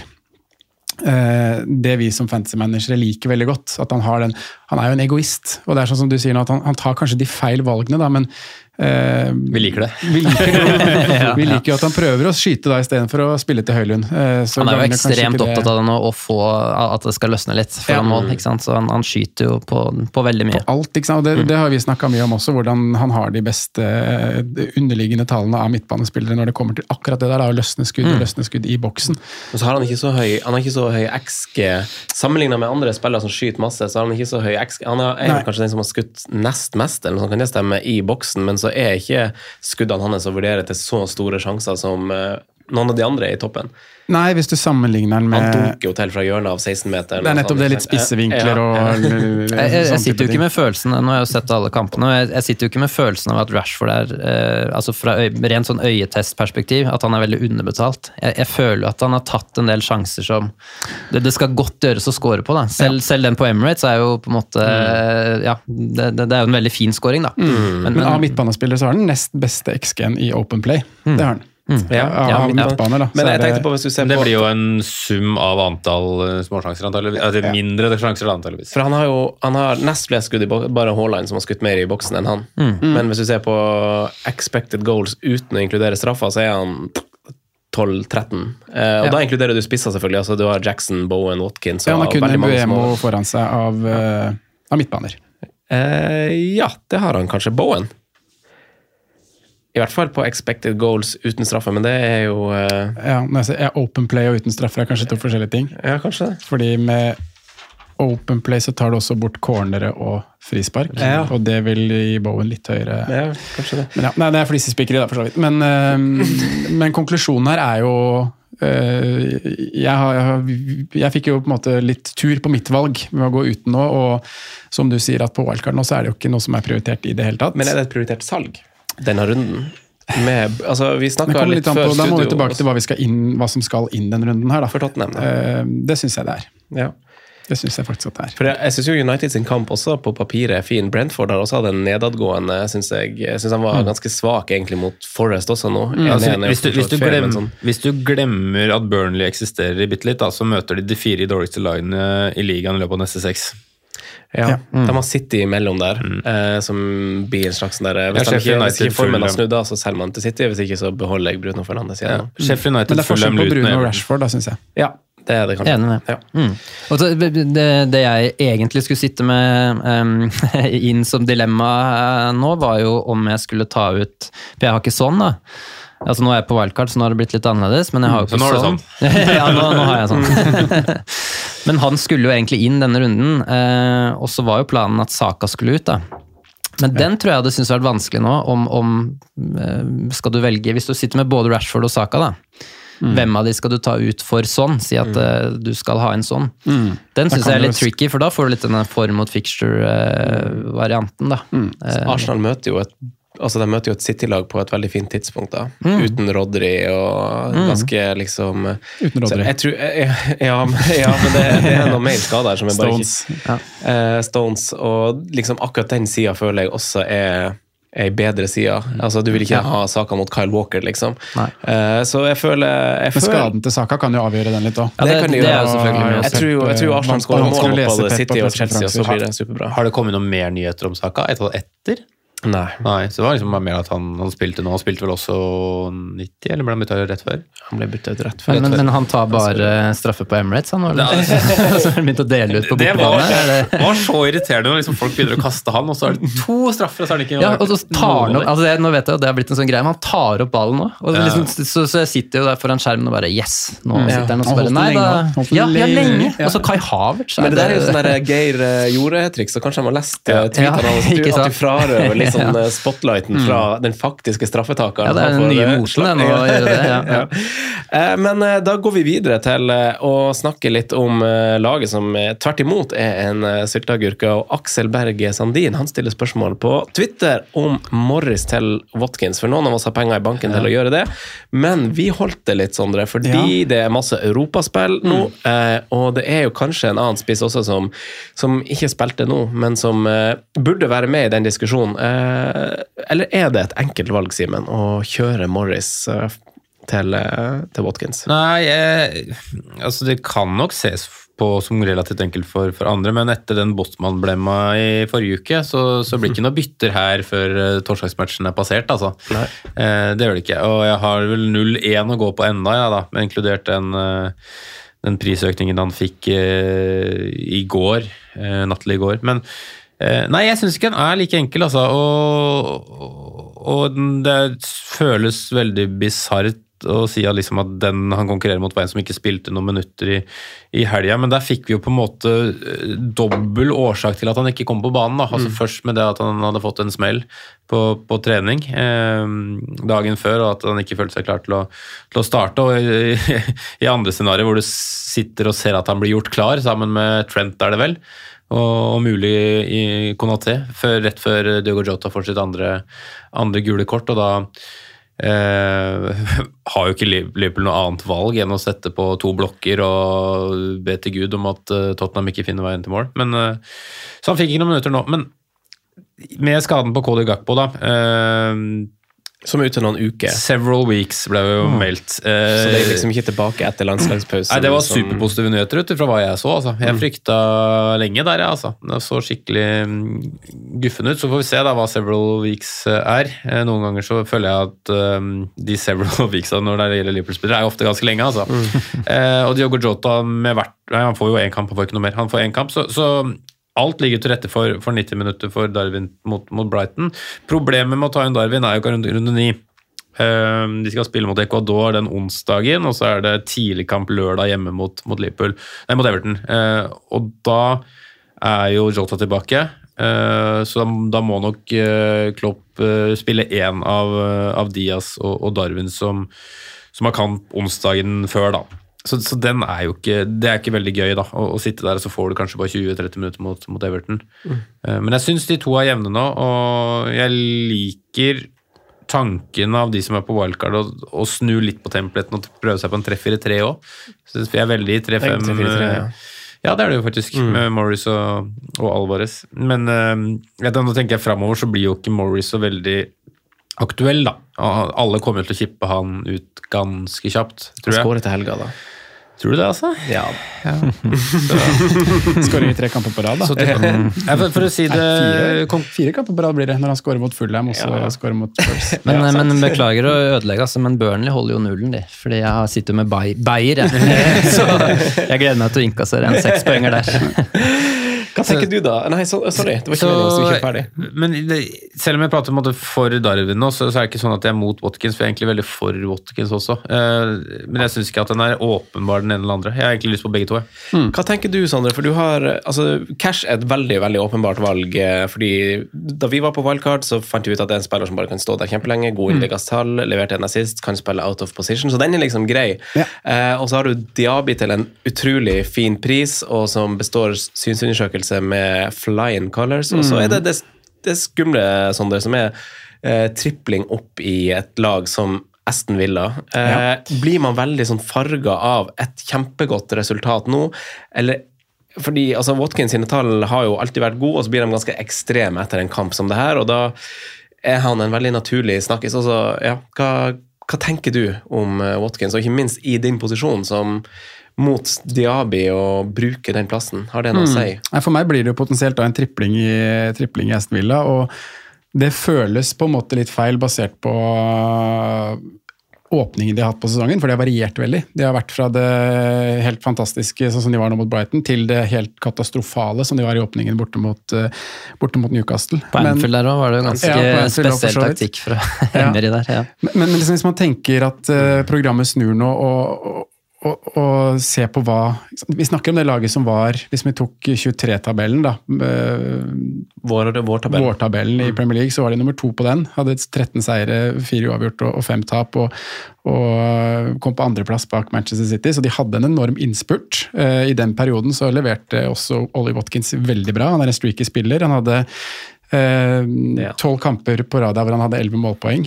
uh, det vi som fantasy-managere liker veldig godt, at han har den, han er jo en egoist, og det er sånn som du sier nå, at han, han tar kanskje de feil valgene, da, men Uh, vi liker det. Vi liker, ja, vi liker jo at han prøver å skyte da i stedet for å spille til Høylund. Uh, han er jo ekstremt opptatt av det nå, å få at det skal løsne litt for ja. mål, ikke sant? Så han, han skyter jo på, på veldig mye. På alt, ikke sant? Og det, mm. det har vi snakket mye om også, hvordan han har de beste de underliggende tallene av midtbanespillere når det kommer til akkurat det der, da, å løsne skudd og mm. løsne skudd i boksen. Og så har han ikke så høy, han har ikke så høy X G, sammenlignet med andre spillere som skyter masse, så har han ikke så høy X G. Han er, er kanskje den som har skutt nest mest, eller noe sånt kan det stemme, i boksen, men så er ikke skuddene hans å vurdere til så store sjanser som uh, noen av de andre i toppen. Nei, hvis du sammenligner den med... Han dunker jo til fra hjørnet av seksten-meter. Det er nettopp det, litt spissevinkler og... Ja, ja. jeg, jeg, jeg sitter jo ikke med følelsen, nå har jeg jo sett alle kampene, jeg, jeg sitter jo ikke med følelsen av at Rashford er, eh, altså fra øy, rent sånn øyetestperspektiv, at han er veldig underbetalt. Jeg, jeg føler at han har tatt en del sjanser som det, det skal godt gjøres å score på. Da. Selv, ja. selv den på Emirates er jo på en måte, mm. ja, det, det, det er jo en veldig fin scoring da. Mm. Men, men, men av midtbanespillere så har den nest beste X G-en i Open Play. Mm. Det har den. Mm. Ja, ja, midtbane, da. Men jeg tenkte på hvis du ser det på... blir jo en sum av antall småsjanser, antalligvis. Altså ja. mindre sjanser, antalligvis. For han har jo han har nest flest skudd i bok, bare Haaland som har skutt mer i boksen enn han. Mm. Men hvis du ser på expected goals uten å inkludere straffa, så er han tolv tretten. Eh, og ja. da inkluderer du spisser selvfølgelig. Altså, du har Jackson, Bowen, Watkins... Ja, han har kun en Buemo foran seg av, uh, av midtbaner. Eh, ja, det har han kanskje. Bowen. I hvert fall på expected goals uten straffe, men det er jo... Uh... Ja, ja, open play og uten straffe er kanskje to forskjellige ting. Ja, kanskje. Fordi med open play så tar du også bort cornere og frispark, ja. og det vil gi Bowen litt høyere... Ja, kanskje det. Men ja, nei, det er flisespikkeri da, for så vidt. Men, uh, men konklusjonen her er jo... Uh, jeg, har, jeg, har, jeg fikk jo på en måte litt tur på mitt valg med å gå uten nå, og som du sier at på wildcard nå så er det jo ikke noe som er prioritert i det hele tatt. Men er det et prioritert salg? Denne runden med, altså vi snakket litt, litt før på, da må vi tilbake til hva, vi skal inn, hva som skal inn den runden her da. For Tottenham da. Uh, det synes jeg det er ja. Det synes jeg faktisk at det er for jeg, jeg synes jo United sin kamp også på papiret er fin. Brentford har også hatt en nedadgående synes jeg, jeg synes han var mm. ganske svak egentlig mot Forest også nå mm. altså, hvis, du, hvis, du glem, sånn. hvis du glemmer at Burnley eksisterer i bitte litt da, så møter de de fire dårligste lagene i ligaen i løpet av neste seks. Ja, ja. Mm. De har City imellom der, mm. eh, som blir en slags der, hvis de ikke, hvis ikke formen har snudd da, så selger man til City, hvis ikke så beholder jeg Bruno Fernandes igjen. Ja. Sheffield United Men det er forskjell på Bruno og Rashford da, synes jeg. Ja, det er det kanskje. Enig med. Ja. Mm. Og så, det, det jeg egentlig skulle sitte med um, inn som dilemma nå, var jo om jeg skulle ta ut, for jeg har ikke sånn da, altså nå er jeg på wildcard, så nå har det blitt litt annerledes, men jeg har jo ikke så nå sånn. sånn. ja, nå, nå har jeg sånn. Men han skulle jo egentlig inn denne runden, eh, og så var jo planen at Saka skulle ut da. Men ja. den tror jeg hadde syntes vært vanskelig nå, om, om eh, skal du velge, hvis du sitter med både Rashford og Saka da, mm. hvem av de skal du ta ut for sånn, si at eh, du skal ha en sånn. Mm. Den synes jeg er litt tricky, for da får du litt denne form mot fixture-varianten da. Mm. Eh, Arsenal møter jo et Altså, de møter jo et City-lag på et veldig fint tidspunkt da, mm. uten Rodri og mm. ganske liksom... Uten Rodri. Jeg tror, ja, ja, ja, men det, det er noe mer skade her som er bare Stones. ikke... Ja. Uh, Stones, og liksom akkurat den siden føler jeg også er en bedre side. Altså, du vil ikke ha Saka mot Kyle Walker, liksom. Uh, så jeg føler... Jeg men skaden til Saka kan jo avgjøre den litt også. Ja, det, det kan de det jo. Er jo selvfølgelig jeg tror jo jeg tror Arsenal skårer mål på både City og Chelsea, og så blir det superbra. Har det kommet noen mer nyheter om Saka etter? Nei. Nei, så det var liksom bare mer at han, han spilte nå. Han spilte vel også nitti, eller ble han byttet rett før? Han ble byttet ut rett før. Men, men, men han tar bare straffe på Emirates, han? Eller? Så har han begynt å dele ut på Det var, bortebane? det var så irriterende når liksom folk begynner å kaste han, og så er det to straffer, og så er det ikke Ja, og så tar han opp, altså jeg, nå vet jeg at det har blitt en sånn greie, men han tar opp ballen nå. Og det liksom, så, så jeg sitter jo der foran skjermen og bare, yes, nå sitter han og så bare, nei da, ja, ja, lenge. Og så Kai Havertz. Men det der er jo sånn der Geir Jorde-triks, så kanskje han har lest ja. tweetene hans, Ja, at du frarøver litt sånn Ja. spotlighten fra den faktiske straffetakeren. Ja, det er den nye moten å gjøre det, ja. Ja. Eh, Men eh, da går vi videre til eh, å snakke litt om eh, laget som eh, tvert imot er en eh, sylteagurke, og Aksel Berge Sandin, han stiller spørsmål på Twitter om Morris til Watkins, for noen av oss har penger i banken til å gjøre det, men vi holdt det litt, Sondre, fordi Ja. det er masse europaspill nå, eh, og det er jo kanskje en annen spiss også som, som ikke spilte nå, men som eh, burde være med i den diskusjonen. Eh, eller er det et enkelt valg, Simen, å kjøre Morris eh, til, eh, til Watkins? Nei, eh, altså det kan nok ses på som relativt enkelt for, for andre, men etter den Botman-blemma i forrige uke, så, så blir det ikke noe bytter her før uh, torsdagsmatchen er passert, altså. Eh, det gjør det ikke, og jeg har vel null én å gå på enda, ja da, inkludert den, uh, den prisøkningen han fikk uh, i går, uh, nattelig i går, men uh, nei, jeg synes ikke den er like enkel, altså, og, og det føles veldig bizarrt å si at, liksom at den han konkurrerer mot var en som ikke spilte noen minutter i, i helga, men der fikk vi jo på en måte dobbel årsak til at han ikke kom på banen, da. Altså mm. først med det at han hadde fått en smell på, på trening eh, dagen før, og at han ikke følte seg klar til å, til å starte, og i, i andre scenarier hvor du sitter og ser at han blir gjort klar, sammen med Trent er det vel, og, og mulig i Konaté, før, rett før Diogo Jota får sitt andre, andre gule kort, og da Eh, har jo ikke Liverpool noe annet valg enn å sette på to blokker og be til Gud om at uh, Tottenham ikke finner veien til mål, men, uh, så han fikk ikke noen minutter nå, men med skaden på Cody Gakpo da uh, som er ute noen uker. Several weeks ble jo meldt. Eh, så det er liksom ikke tilbake etter landslagspausen? Nei, det var som... superpositive nyheter ut fra hva jeg så. Altså. Jeg frykta lenge der, jeg. Altså. Det så skikkelig guffen ut. Så får vi se da hva several weeks er. Noen ganger så føler jeg at um, de several weeks når det gjelder Liverpool-spillere er ofte ganske lenge. Altså. Mm. eh, og Diogo Jota med hvert... Nei, han får jo en kamp, han får ikke noe mer. Han får en kamp, så... så alt ligger til rette for, for nitti minutter for Darwin mot, mot Brighton. Problemet med å ta inn Darwin er jo ikke runde, runde ni. Uh, de skal spille mot Ecuador den onsdagen, og så er det tidlig kamp lørdag hjemme mot, mot Liverpool. Nei, mot Everton. Uh, og da er jo Jota tilbake, uh, så da, da må nok uh, Klopp uh, spille en av, av Diaz og, og Darwin som, som har kamp onsdagen før da. Så, så den er jo ikke, det er ikke veldig gøy da, å, å sitte der, og så får du kanskje bare tjue til tretti minutter mot, mot Everton. Mm. Uh, men jeg synes de to er jevne nå, og jeg liker tanken av de som er på wildcard, og, og snu litt på templaten og prøve seg på en tre fire tre også. Så jeg er veldig tre fem... Ja. ja, det er det jo faktisk, mm. med Morris og, og Alvarez. Men uh, nå tenker jeg fremover, så blir jo ikke Morris så veldig aktuell da. Alle kommer til å kippe han ut ganske kjapt, tror jeg. Skåret til helga da. Tror du det, altså? Ja. ja. Skårer i tre kamper på rad, da. Så, ja, for, for å si det... Nei, fire, fire kamper på rad blir det, når han skårer mot Fulham, og så ja. skårer mot Spurs. Men, ja, men beklager å ødelegge, altså, men Burnley holder jo nullen, de. Fordi jeg har sittet med Bayer, jeg. Så jeg gleder meg til å innkassere en seks poenger der. Hva tenker du da? Nei, så, sorry, det var ikke så, meningen, så vi ikke er ferdig. Men det, selv om jeg prater om det for Darwin nå, så, så er det ikke sånn at jeg er mot Watkins, for jeg er egentlig veldig for Watkins også. Uh, men jeg synes ikke at den er åpenbar den ene eller andre. Jeg har egentlig lyst på begge to. Hmm. Hva tenker du, Sondre? For du har, altså, Cash er et veldig, veldig åpenbart valg, fordi da vi var på wildcard, så fant vi ut at det er en spiller som bare kan stå der kjempelenge, god innleggas tall, leverte en assist, kan spille out of position, så den er liksom grei. Ja. Uh, og så har du Diaby til en utrolig fin pris, og som består synsundersøkelse med flying colors, og så er det det, det skumle, Sondre, som er eh, tripling opp i et lag som Aston Villa. Eh, ja. Blir man veldig sånn farga av et kjempegodt resultat nå, eller fordi altså, Watkins sine tall har jo alltid vært gode, og så blir de ganske ekstreme etter en kamp som det her, og da er han en veldig naturlig snakkis. Altså, ja, hva, hva tenker du om Watkins, og ikke minst i din posisjon som mot Diaby og bruke den plassen? Har det noe å si? Mm. For meg blir det jo potensielt da en tripling i, tripling i Aston Villa, og det føles på en måte litt feil basert på åpningen de har hatt på sesongen, for det har variert veldig. De har vært fra det helt fantastiske, sånn som de var nå mot Brighton, til det helt katastrofale som de var i åpningen borte mot, borte mot Newcastle. På Anfield der også var det jo ganske ja, spesiell taktikk fra Emery der. Ja. Men, men liksom, hvis man tenker at uh, programmet snur nå, og, og Og, og se på hva vi snakker om det laget som var, hvis vi tok tjuetre-tabellen da, vår, vår tabell. vårtabellen i Premier League, så var de nummer to på den, hadde tretten seire, fire uavgjort og, og fem tap, og, og kom på andreplass bak Manchester City, så de hadde en enorm innspurt. Uh, I den perioden så leverte også Ollie Watkins veldig bra, han er en streaky spiller, han hadde tolv uh, kamper på rad hvor han hadde elleve målpoeng.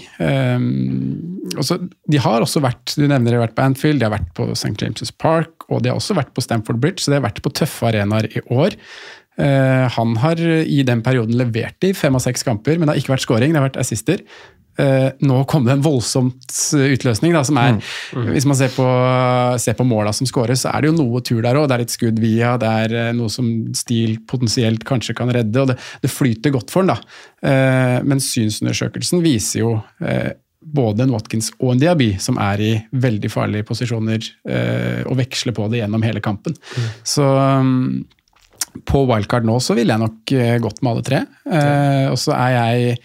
Um, også, de har også vært, du nevner de har vært på Anfield, de har vært på Saint James' Park, og de har også vært på Stamford Bridge, så de har vært på tøffe arenaer i år. Uh, han har i den perioden levert i fem av seks kamper, men det har ikke vært scoring, det har vært assister. Uh, nå kom det en voldsomt utløsning da, som er, mm. Mm. hvis man ser på, ser på måla som skåres, så er det jo noe tur der også, det er litt skudd via, det er uh, noe som Stil potensielt kanskje kan redde, og det, det flyter godt for han da. Uh, men synsundersøkelsen viser jo uh, både en Watkins og en Diaby, som er i veldig farlige posisjoner uh, og veksler på det gjennom hele kampen. Mm. Så um, på wildcard nå så vil jeg nok uh, gått med alle tre, uh, og så er jeg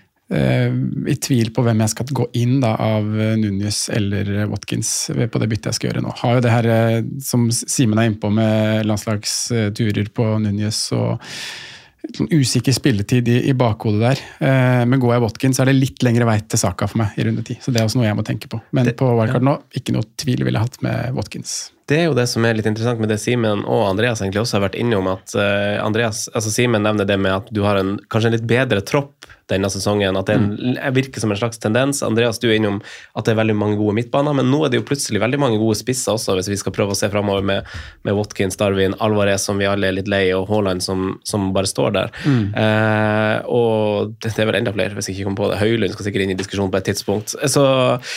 Uh, i tvil på hvem jeg skal gå inn da, av Núñez eller Watkins på det byttet jeg skal gjøre nå. Har jo det her uh, som Simen er inne på med landslagsturer på Núñez og sånn usikker spilletid i, i bakhodet der. Uh, men går jeg Watkins, er det litt lengre vei til Saka for meg i runde ti. Så det er også noe jeg må tenke på. Men det, på wildcard nå, ikke noe tvil ville jeg hatt med Watkins. Det er jo det som er litt interessant med det Simen og Andreas egentlig også har vært innom, at uh, Andreas, altså Simen nevner det med at du har en, kanskje en litt bedre tropp denne sesongen, at det mm. virker som en slags tendens. Andreas, du er innom at det er veldig mange gode midtbaner, men nå er det jo plutselig veldig mange gode spisser også, hvis vi skal prøve å se fremover med, med Watkins, Darwin, Alvarez, som vi alle er litt lei, og Haaland som, som bare står der. Mm. Uh, og det, det er vel enda flere, hvis jeg ikke kommer på det. Høylund skal sikkert inn i diskusjonen på et tidspunkt. Så...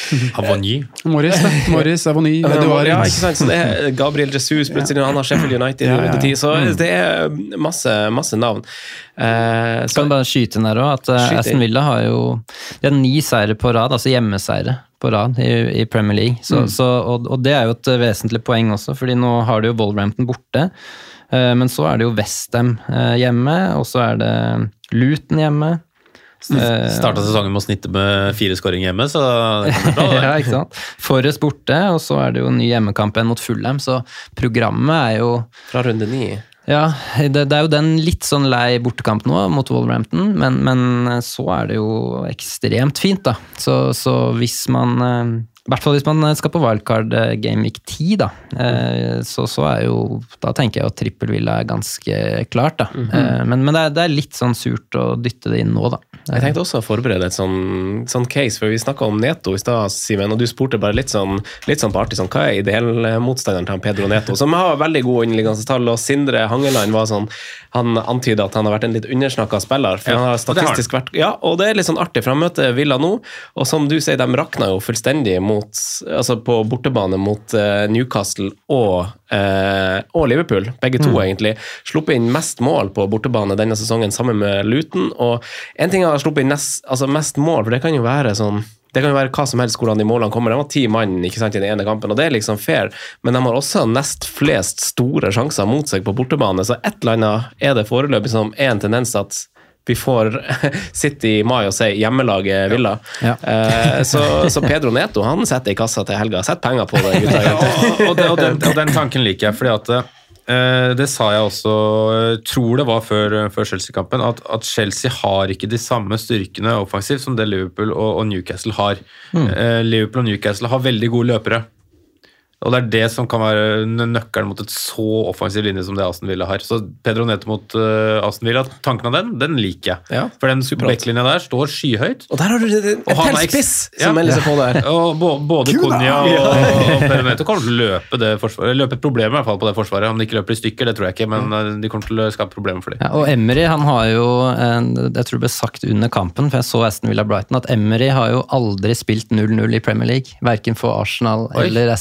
Avony. Morris, da. Morris, Avony, Eduard. Ja, ikke sant? Så det er Gabriel Jesus, plutselig, han har Sheffield United, ja, ja. Så det er masse, masse navn. Uh, så, kan bare skyte inn der også, at uh, Aston Villa har jo de har ni seire på rad, altså hjemmeseire på rad i, i Premier League, så, mm. så, og, og det er jo et vesentlig poeng også, fordi nå har det jo Wolverhampton borte, uh, men så er det jo West Ham uh, hjemme, og så er det Luton hjemme. Uh, Startet sesongen med å snitte med fire skåring hjemme, så det kan bli bra. Ja, ikke sant? Forrest borte, og så er det jo en ny hjemmekamp enn mot Fulham, så programmet er jo... Fra runde ni. Ja, det, det er jo den litt sånn lei bortekamp nå mot Wolverhampton, men, men så er det jo ekstremt fint da. Så, så hvis man, i hvert fall hvis man skal på wildcard Game Week ti da, så, så er jo, da tenker jeg at Triple Villa er ganske klart da. Mm-hmm. Men, men det, er, det er litt sånn surt å dytte det inn nå da. Jeg tenkte også å forberede et sånn, sånn case, for vi snakket om Neto i sted, Simen, og du spurte bare litt sånn, litt sånn på artig, sånn, hva er ideell-motstanderen til han Pedro Neto, som har veldig gode underliggende tall, og Sindre Hangeland var sånn, han antydet at han har vært en litt undersnakket spiller, for ja, han har statistisk vært, ja, og det er litt sånn artig, for han møter Villa nå, og som du sier, de rakna jo fullstendig mot, altså på bortebane mot uh, Newcastle og, uh, og Liverpool, begge to mm. egentlig, sluppet inn mest mål på bortebane denne sesongen sammen med Luton, og en ting har sluppet inn nest, altså mest mål, for det kan jo være sånn, det kan jo være hva som helst hvordan de målene kommer. De var ti mann, ikke sant, i den ene kampen, og det er liksom fair, men de har også nest flest store sjanser mot seg på bortebane, så et eller annet er det foreløpig som er en tendens at vi får sitte i mai og si hjemmelaget Villa. Ja. Ja. Eh, så, så Pedro Neto, han setter i kassa til helga. Sett penger på det, gutta. Ja, og, og, den, og, den, og den tanken liker jeg, fordi at Uh, det sa jeg også, tror det var før, før Chelsea-kampen, at, at Chelsea har ikke de samme styrkene offensivt som det Liverpool og, og Newcastle har. Mm. Uh, Liverpool og Newcastle har veldig gode løpere. Og det er det som kan være nøkkelen mot et så offensiv linje som det Aston Villa har. Så Pedro Neto mot uh, Aston Villa, tanken av den, den liker jeg. Ja, for den backlinja der står skyhøyt. Og der har du en til spiss som ja, melder seg på der. Og både Konya og, og Pedro Neto kommer til å løpe det forsvaret. Løpe et problem i hvert fall på det forsvaret. Om de ikke løper i stykker, det tror jeg ikke, men de kommer til å skape problemer for dem. Ja, og Emery, han har jo, en, jeg tror det ble sagt under kampen, for jeg så Aston Villa Brighton, at Emery har jo aldri spilt null null i Premier League, hverken for Arsenal Oi. Eller Aston Villa.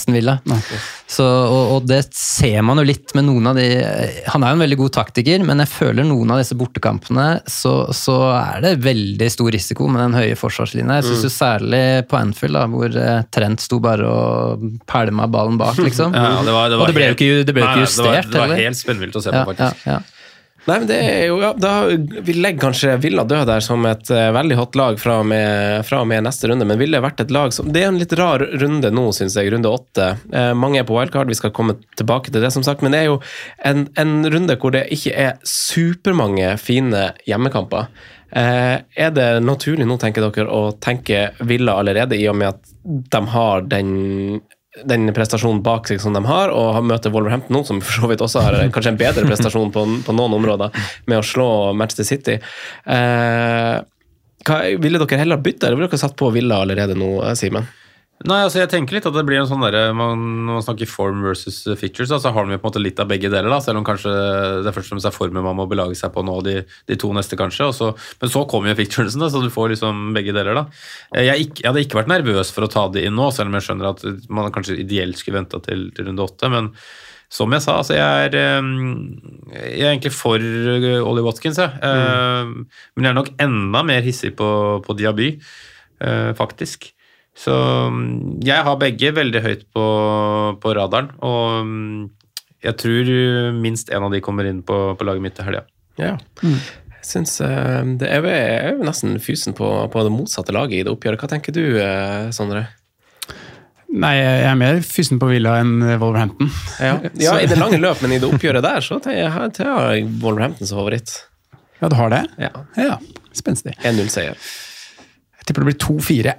Så, og, og det ser man jo litt med noen av de Han er jo en veldig god taktiker, men jeg føler noen av disse bortekampene så, så er det veldig stor risiko med den høye forsvarslinjen. Jeg synes jo særlig på Anfield, da, hvor Trent sto bare og pælma ballen bak, liksom. Ja, det var, det var og det ble jo helt, ikke, det ble nei, ikke nei, justert. Det var, det var eller? helt spennvilt å se på, Ja, faktisk. ja, ja. Nei, men det er jo, ja, da, vi legger kanskje Villa død der som et uh, veldig hot lag fra og, med, fra og med neste runde, men ville vært et lag som, det er en litt rar runde nå, synes jeg, runde åtte. Uh, mange er på wildcard, vi skal komme tilbake til det som sagt, men det er jo en, en runde hvor det ikke er supermange fine hjemmekamper. Uh, er det naturlig nå, tenker dere, å tenke Villa allerede, i og med at de har den den prestasjonen bak seg som de har, og har møter Wolverhampton nå, som for så vidt også har kanskje en bedre prestasjon på, på noen områder, med å slå Manchester City. Eh, hva, ville dere heller bytte, eller ville dere satt på Villa allerede nå, Simen? Nei, altså jeg tenker litt at det blir en sånn der, man, når man snakker form versus features, så har de jo på en måte litt av begge deler, da, selv om kanskje det først og fremst er formen man må belage seg på nå, de, de to neste kanskje, og så, men så kommer jo featuresen, da, så du får liksom begge deler da. Jeg, ikke, jeg hadde ikke vært nervøs for å ta det inn nå, selv om jeg skjønner at man kanskje ideelt skulle vente til, til runde åtte, men som jeg sa, altså jeg er, jeg er egentlig for Ollie Watkins, jeg. Mm. Men jeg er nok enda mer hissig på, på Diaby, faktisk. Så jeg har begge veldig høyt på, på radaren, og jeg tror minst en av de kommer inn på, på laget mitt til helga. Ja, mm. jeg synes uh, det er, jeg er jo nesten fysen på, på det motsatte laget i det oppgjøret. Hva tenker du, uh, Sondre? Nei, jeg er mer fysen på Villa enn Wolverhampton. Ja, ja i det lange løp, men i det oppgjøret der, så tar jeg, tar jeg Wolverhampton som favoritt. Ja, du har det? Ja. Ja, spenstig. en null seier. Jeg tipper det blir to fire.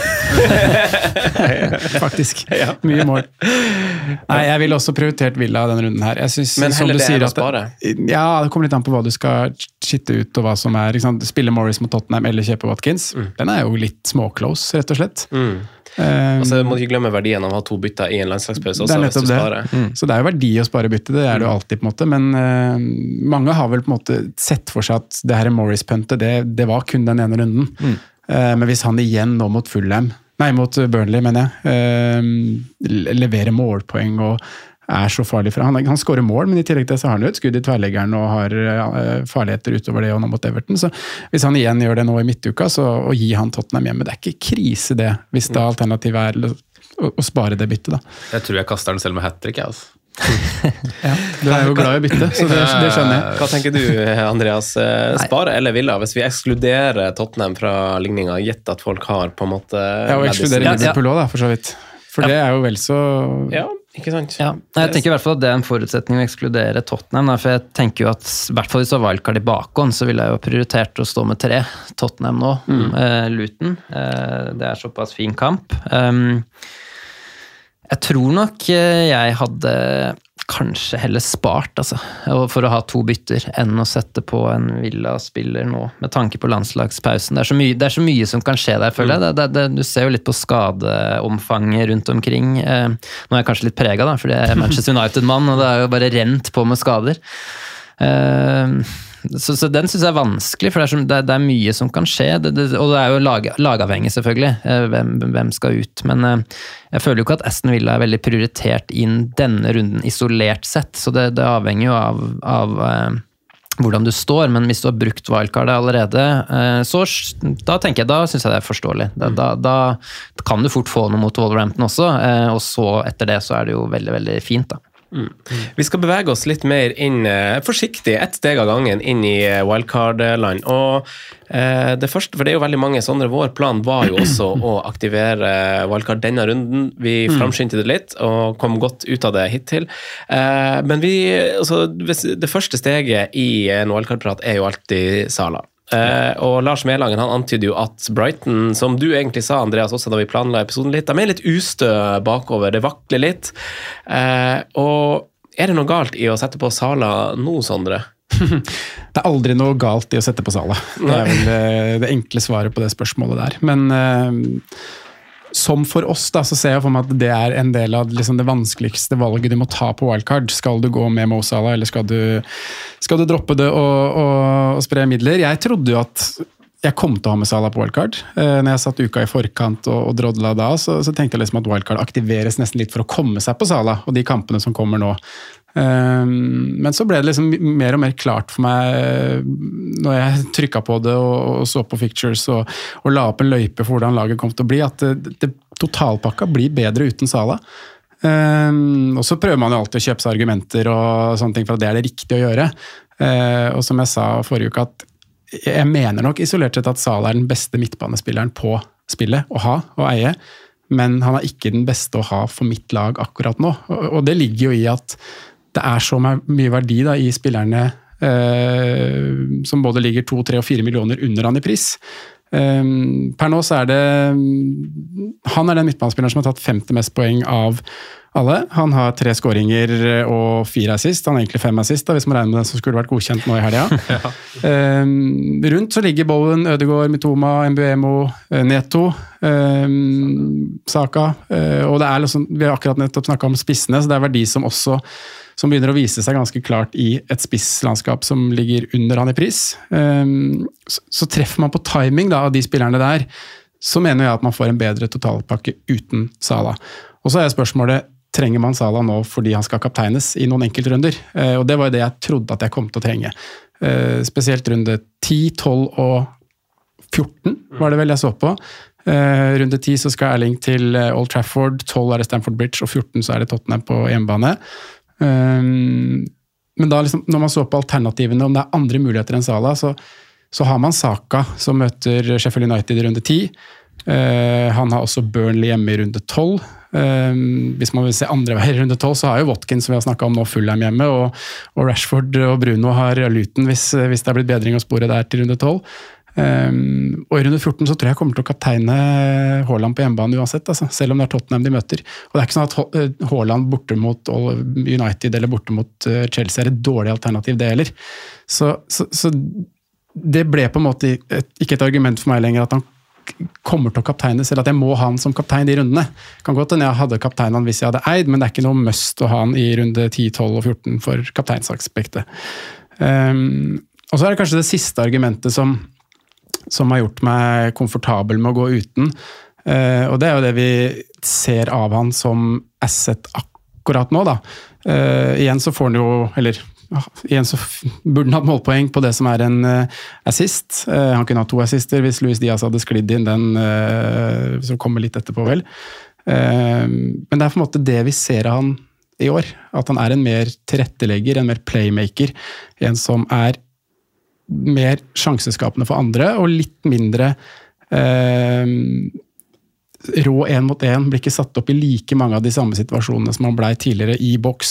Faktisk. Ja. Mye mål. Nei, jeg ville også prioritert Villa denne runden her. Jeg synes, Men heller som du det sier, enn å spare? At, ja, det kommer litt an på hva du skal skitte ut, og hva som er, ikke sant? Spille Morris mot Tottenham eller kjøpe Watkins. Mm. Den er jo litt småclose, rett og slett. Mm. Um, altså, må ikke glemme verdien av å ha to bytter i en landslagspause også, hvis du sparer. Mm. Så det er jo verdi å spare bytte, det er det jo alltid på en måte, men uh, mange har vel på en måte sett for seg at det her Morris-puntet, det, det var kun den ene runden. Mm. Uh, men hvis han igjen nå mot Fulham, nei, mot Burnley, mener jeg, uh, leverer målpoeng og er så farlig fra. Han, han skårer mål, men i tillegg til det så har han jo et skudd i tverrleggeren og har uh, farligheter utover det og nå mot Everton. Så hvis han igjen gjør det nå i midtuka, så å gi han Tottenham hjemme, det er ikke krise det, hvis det alternativet er å, å spare det byttet da. Jeg tror jeg kaster den selv med hat-trick, jeg altså. Ja, du er jo glad i bytte, så det, det skjønner jeg. Hva tenker du, Andreas? Spare eller Villa, hvis vi ekskluderer Tottenham fra ligninga, gjett at folk har på en måte... Ja, og ekskluderer Liverpool også da, for så vidt. For ja. Det er jo vel så... Ja, ikke sant? Ja. Jeg tenker i hvert fall at det er en forutsetning å ekskludere Tottenham, for jeg tenker jo at i hvert fall hvis det var wildcard i bakhånd, så ville jeg jo prioritert å stå med tre Tottenham nå, mm. eh, Luton. Eh, det er såpass fin kamp. Um, jeg tror nok jeg hadde kanskje heller spart, altså, for å ha to bytter, enn å sette på en Villa-spiller nå, med tanke på landslagspausen. Det er så mye, det er så mye som kan skje der, føler jeg. Det, det, det, du ser jo litt på skadeomfanget rundt omkring. Eh, nå er jeg kanskje litt preget, da, for jeg er Manchester United-mann, og det er jo bare rent på med skader. Eh, så, så den synes jeg er vanskelig, for det er, så, det, det er mye som kan skje, det, det, og det er jo lag, lagavhengig selvfølgelig, hvem, hvem skal ut, men eh, jeg føler jo ikke at Aston Villa er veldig prioritert inn denne runden isolert sett, så det, det avhenger jo av, av eh, hvordan du står, men hvis du har brukt wildcardet allerede, eh, så da tenker jeg, da synes jeg det er forståelig. Da, da, da kan du fort få noe mot Wolverhampton også, eh, og så etter det så er det jo veldig, veldig fint da. Mm. Vi skal bevege oss litt mer inn, forsiktig, ett steg av gangen inn i wildcard-land, og eh, det første, for det er jo veldig mange sånne, vår plan var jo også å aktivere wildcard denne runden, vi framskynte det litt og kom godt ut av det hittil, eh, men vi, altså, det første steget i en wildcard-prat er jo alltid Salah. Uh, og Lars Melangen, han antyder jo at Brighton, som du egentlig sa, Andreas, også da vi planla episoden litt, de er litt ustø bakover, det vakler litt. Uh, og er det noe galt i å sette på Salah nå, Sondre? Det er aldri noe galt i å sette på Salah. Det er vel det, det enkle svaret på det spørsmålet der. Men uh, som for oss da, så ser jeg for meg at det er en del av liksom det vanskeligste valget du må ta på wildcard. Skal du gå med Mo Salah, eller skal du, skal du droppe det og, og, og spre midler? Jeg trodde jo at jeg kom til å ha med Salah på wildcard. Uh, når jeg satt uka i forkant og, og drodla da, så, så tenkte jeg liksom at wildcard aktiveres nesten litt for å komme seg på Salah, og de kampene som kommer nå. Uh, men så ble det liksom mer og mer klart for meg når jeg trykket på det og, og så på fictures og, og la opp en løype for hvordan laget kom til å bli, at det, det totalpakka blir bedre uten Salah. Uh, og så prøver man jo alltid å kjøpe seg argumenter og sånne ting for at det er det riktige å gjøre. Uh, og som jeg sa forrige uke, at jeg mener nok isolert sett at Salah er den beste midtbanespilleren på spillet å ha og eie, men han er ikke den beste å ha for mitt lag akkurat nå. Og, og det ligger jo i at det er så mye verdi da, i spillerne uh, som både ligger to, tre og fire millioner under han i pris. Um, per nå så er det han er den midtbanespilleren som har tatt femte mest poeng av alle. Han har tre skåringer og fire assist. Han har egentlig fem assist, da, hvis man regner med den som skulle vært godkjent nå i helga. ja. um, rundt så ligger Bowen, Ødegaard, Mitoma, Mbuemo, Neto, um, Saka. Uh, og det er liksom, vi har akkurat nettopp snakket om spissene, så det er verdi som også som begynner å vise seg ganske klart i et spisslandskap som ligger under han i pris. Um, så, så treffer man på timing da, av de spillerne der, så mener jeg at man får en bedre totalpakke uten Salah. Og så er spørsmålet, trenger man Salah nå fordi han skal kapteines i noen enkeltrunder? Uh, og det var jo det jeg trodde at jeg kom til å trenge. Uh, spesielt runde ti, tolv og fjorten var det vel jeg så på. Uh, runde ti så skal Erling til Old Trafford, tolv er det Stamford Bridge, og fjorten så er det Tottenham på hjemmebane. Um, men da liksom, når man så på alternativene, om det er andre muligheter enn Salah, så, så har man Saka som møter Sheffield United i runde ti. Uh, han har også Burnley hjemme i runde tolv. Um, hvis man vil se andre veier i runde tolv, så har jo Watkins, som vi har snakket om nå, Fulham hjemme, og, og Rashford og Bruno har Luton hvis, hvis det er blitt bedring å spore der til runde tolv. Um, og i runde fjorten så tror jeg jeg kommer til å kapteine Haaland på hjemmebane uansett, altså, selv om det er Tottenham de møter. Og det er ikke sånn at Haaland borte mot United eller borte mot Chelsea er et dårlig alternativ det heller. Så, så, så det ble på en måte et, ikke et argument for meg lenger at han kommer til å kapteines, eller at jeg må ha han som kaptein i rundene. Kan godt hende jeg hadde kaptein han hvis jeg hadde eid, men det er ikke noe must å ha han i runde ti, tolv og fjorten for kapteinsaspektet. Um, og så er det kanskje det siste argumentet som som har gjort meg komfortabel med å gå uten. Uh, og det er jo det vi ser av han som asset akkurat nå, da. Uh, igjen så får han jo, eller uh, igjen så burde han hatt målpoeng på det som er en uh, assist. Uh, han kunne ha to assister hvis Luis Diaz hadde sklidd inn den uh, som kommer litt etterpå, vel. Uh, men det er på en måte det vi ser av han i år. At han er en mer tilrettelegger, en mer playmaker. En som er mer sjanseskapende for andre, og litt mindre eh, rå en mot en, blir ikke satt opp i like mange av de samme situasjonene som han ble tidligere i boks.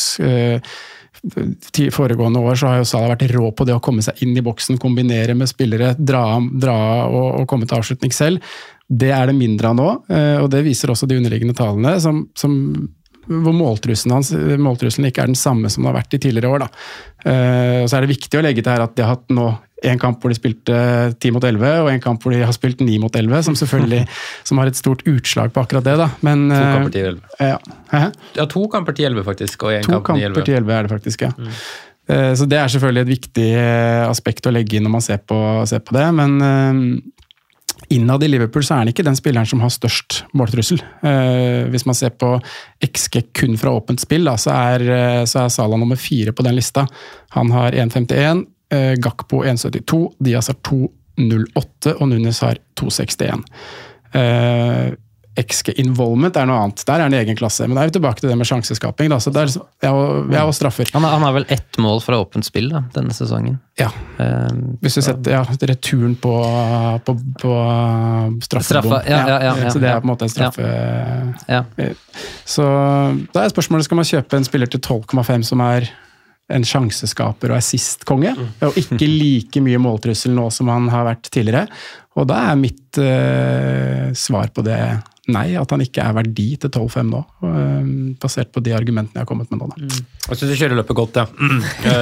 Eh, foregående år så har jo Salah vært rå på det å komme seg inn i boksen, kombinere med spillere, dra, dra og, og komme til avslutning selv. Det er det mindre av nå, eh, og det viser også de underliggende tallene, som, som hvor måltrusselen hans måltrusselen ikke er den samme som det har vært i tidligere år. Da. Uh, så er det viktig å legge til her at de har hatt nå en kamp hvor de spilte ti mot elleve, og en kamp hvor de har spilt ni mot elleve, som selvfølgelig som har et stort utslag på akkurat det. Da. Men, to kamper til elleve. Uh, ja. ja, to kamper til elleve faktisk, og en to kamp til elleve. To kamper til elleve er det faktisk, ja. Mm. Uh, så det er selvfølgelig et viktig aspekt å legge inn når man ser på, ser på det, men uh, innad i Liverpool så er han ikke den spilleren som har størst måltrussel. Uh, hvis man ser på X G kun fra åpent spill, da, så, er, så er Salah nummer fire på den lista. Han har en komma femtien, uh, Gakpo en komma syttito, Diaz har to komma null åtte og Nunes har to komma sekstien. Uh, X G involvement er noe annet. Der er han i egen klasse. Men da er vi tilbake til det med sjanseskaping. Da. Så det er, ja, og, ja, og straffer. Han, han har vel ett mål fra åpent spill da, denne sesongen. Ja. Um, Hvis du setter ja, returen på, på, på straffebom. Straffa, ja, ja, ja, ja. Så det er på en måte en straffe. Ja. Så da er spørsmålet, skal man kjøpe en spiller til tolv komma fem som er en sjanseskaper og assist-konge, mm. og ikke like mye måltrussel nå som han har vært tidligere. Og da er mitt uh, svar på det nei, at han ikke er verdi til tolv komma fem nå, uh, basert på de argumentene jeg har kommet med nå. Da. Mm. Jeg synes du kjører løpet godt, ja. Mm.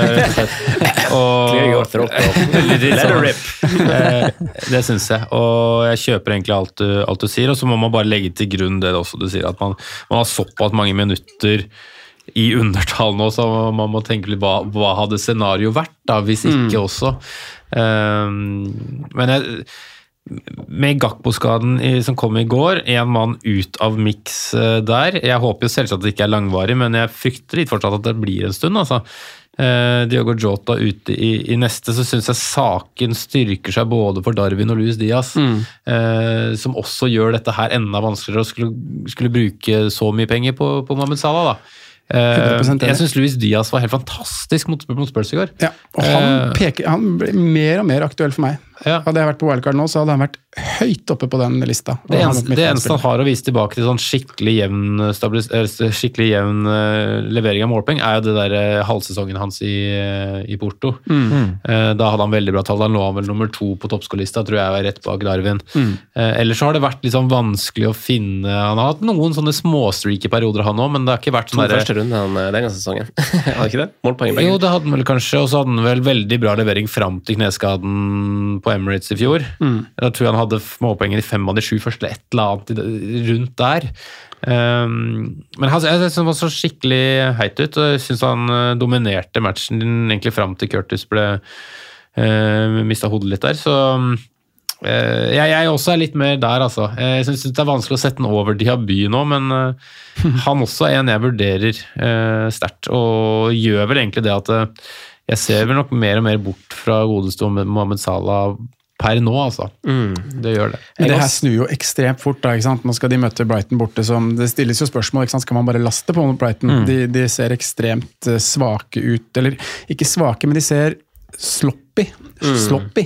og, Let it rip. Det synes jeg, og jeg kjøper egentlig alt du, alt du sier, og så må man bare legge til grunn det også du sier, at man, man har såpass mange minutter i undertall nå, så man må tenke litt hva, hva hadde scenario vært da, hvis ikke mm. også. Um, men jeg med Gakpo-skaden i, som kom i går, en mann ut av mix uh, der. Jeg håper jo selvsagt at det ikke er langvarig, men jeg frykter litt fortsatt at det blir en stund. Altså. Uh, Diogo Jota ute i, i neste, så synes jeg saken styrker seg både for Darwin og Luis Diaz, mm. uh, som også gjør dette her enda vanskeligere å skulle, skulle bruke så mye penger på, på Mohamed Salah da. Uh, jeg synes Luis Diaz var helt fantastisk mot, mot Spurs i går. Ja, og han, peker, han ble mer og mer aktuell for meg. Ja. Hadde jeg vært på wildcard nå, så hadde han vært høyt oppe på den lista. Det eneste, det eneste han har å vise tilbake til sånn skikkelig jevn, skikkelig jevn uh, levering av målpoeng, er jo det der uh, halvsesongen hans i, uh, i Porto. Mm. Uh, da hadde han veldig bra tall. Han lå han vel nummer to på toppskolista, tror jeg var rett bak Darwin. Mm. Uh, ellers så har det vært litt sånn vanskelig å finne. Han har hatt noen sånne småstreaky perioder han også, men det har ikke vært sånn der... To første runde han denne sesongen. Hadde ikke det? Målpoeng i begge? Jo, det hadde han vel kanskje, og så hadde han vel veldig bra levering frem til kneskaden på Emirates i fjor. Mm. Da tror jeg han hadde målpoenger i fem av de sju første, et eller annet rundt der. Um, men han, jeg synes han var så skikkelig heit ut, og jeg synes han dominerte matchen egentlig frem til Curtis ble uh, mistet hodet litt der, så uh, jeg, jeg også er litt mer der, altså. Jeg synes det er vanskelig å sette den over Diaby nå, men uh, han også er en jeg vurderer uh, sterkt, og gjør vel egentlig det at uh, jeg ser vel nok mer og mer bort fra godeste Mohamed Salah per nå, altså. Mm. Det gjør det. Men det her snur jo ekstremt fort, da, ikke sant? Nå skal de møte Brighton borte, som det stilles jo spørsmål, ikke sant? Skal man bare laste på Brighton? Mm. De, de ser ekstremt svake ut, eller ikke svake, men de ser sloppy, mm. sloppy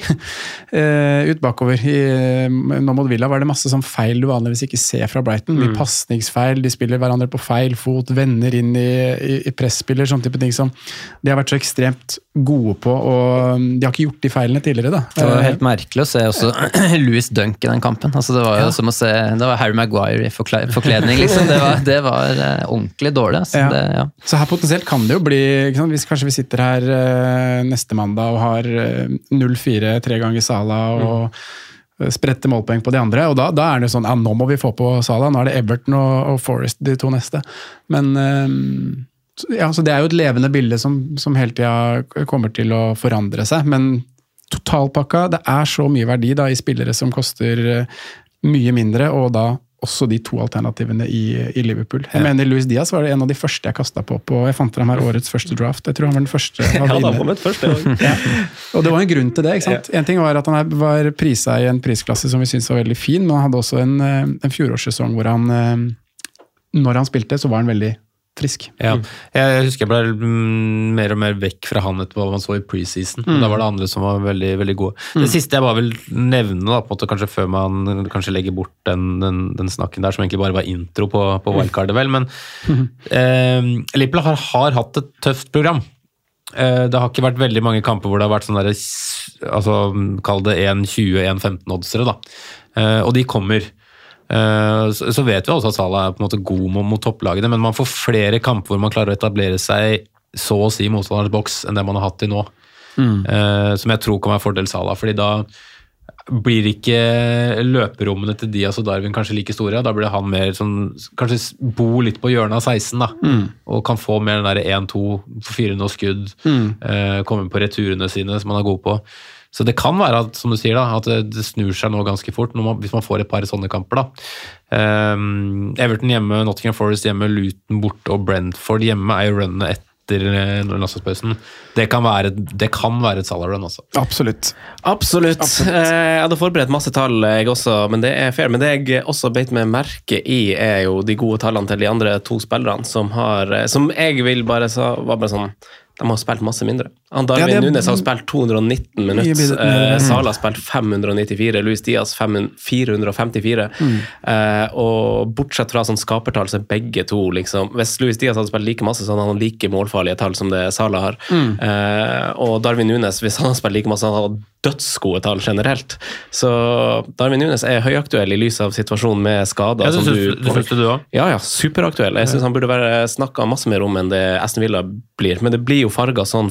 uh, ut bakover. I, nå mot Villa var det masse sånn feil du vanligvis ikke ser fra Brighton. Mm. De passningsfeil, de spiller hverandre på feil fot, vender inn i, i, i pressspiller, sånne type ting som de har vært så ekstremt gode på, og de har ikke gjort de feilene tidligere da. Det var helt merkelig å se også Louis Dunk i den kampen. Altså, det var jo ja. som å se, det var Harry Maguire i forkledning, liksom. Det var, det var uh, ordentlig dårlig. Altså. Ja. Det, ja. Så her potensielt kan det jo bli, ikke sant? Hvis kanskje vi sitter her uh, neste mandag og har uh, null fire tre ganger Salah og mm. sprette målpoeng på de andre, og da, da er det jo sånn, ja, nå må vi få på Salah, nå er det Everton og, og Forest de to neste. Men uh, ja, så det er jo et levende bilde som, som hele tida kommer til å forandre seg, men totalpakka, det er så mye verdi da i spillere som koster mye mindre, og da også de to alternativene i, i Liverpool. Jeg ja. mener Luis Diaz var det en av de første jeg kastet på, på jeg fant frem her årets første draft, jeg tror han var den første. Ja, da var det første. ja. Og det var en grunn til det, ikke sant? Ja. En ting var at han var priset i en prisklasse som vi synes var veldig fin, men han hadde også en, en fjorårssesong hvor han, når han spilte, så var han veldig frisk. Ja, jeg husker jeg ble mer og mer vekk fra han etter hva man så i preseason. Mm. Da var det andre som var veldig, veldig gode. Mm. Det siste jeg bare vil nevne, da, på en måte, kanskje før man kanskje legger bort den, den, den snakken der, som egentlig bare var intro på, på wildcardet, vel, men mm. eh, Liverpool har, har hatt et tøft program. Eh, det har ikke vært veldig mange kamper hvor det har vært sånn der, altså, kall det en tjue en femten oddsere, da. Eh, og de kommer. Så vet vi også at Salah er på en måte god mot, mot topplagene, men man får flere kamper hvor man klarer å etablere seg så å si motstanderens boks enn det man har hatt til nå. Mm. Som jeg tror kan være fordel Salah, fordi da blir ikke løperommene til Diaz og Darwin kanskje like store, da blir han mer sånn, kanskje bo litt på hjørnet av seksten da, mm. og kan få mer den der en to fire-nå skudd, mm. komme på returene sine som han er god på. Så det kan være, at, som du sier, da, at det snur seg nå ganske fort når man, hvis man får et par sånne kamper. Da. Um, Everton hjemme, Nottingham Forest hjemme, Luton borte og Brentford hjemme er jo runnet etter landslagspausen. Det kan være, det kan være et Salah-run også. Absolutt. Absolutt. Absolutt. Jeg hadde forberedt masse tall, jeg også, men det er fair. Men det jeg også beit meg merke i, er jo de gode tallene til de andre to spillerne som har, som jeg vil bare sa, var bare sånn, de har spilt masse mindre. Han Darwin ja, Nunes har spilt to hundre og nitten minutter, eh, Salah har spilt fem hundre og nittifire, Luis Diaz fire hundre og femtifire, mm. eh, og bortsett fra sånn skapertall, så er begge to, liksom, hvis Luis Diaz hadde spilt like masse, så hadde han like målfarlige tall som det Salah har. Mm. Eh, og Darwin Nunes, hvis han hadde spilt like masse, han hadde dødsgode tall generelt. Så Darwin Nunes er høyaktuell i lys av situasjonen med skader. Ja, det synes du, du, du også? Ja, ja, superaktuell. Jeg synes han burde være snakket masse mer om enn det Aston Villa blir, men det blir jo farget sånn fordi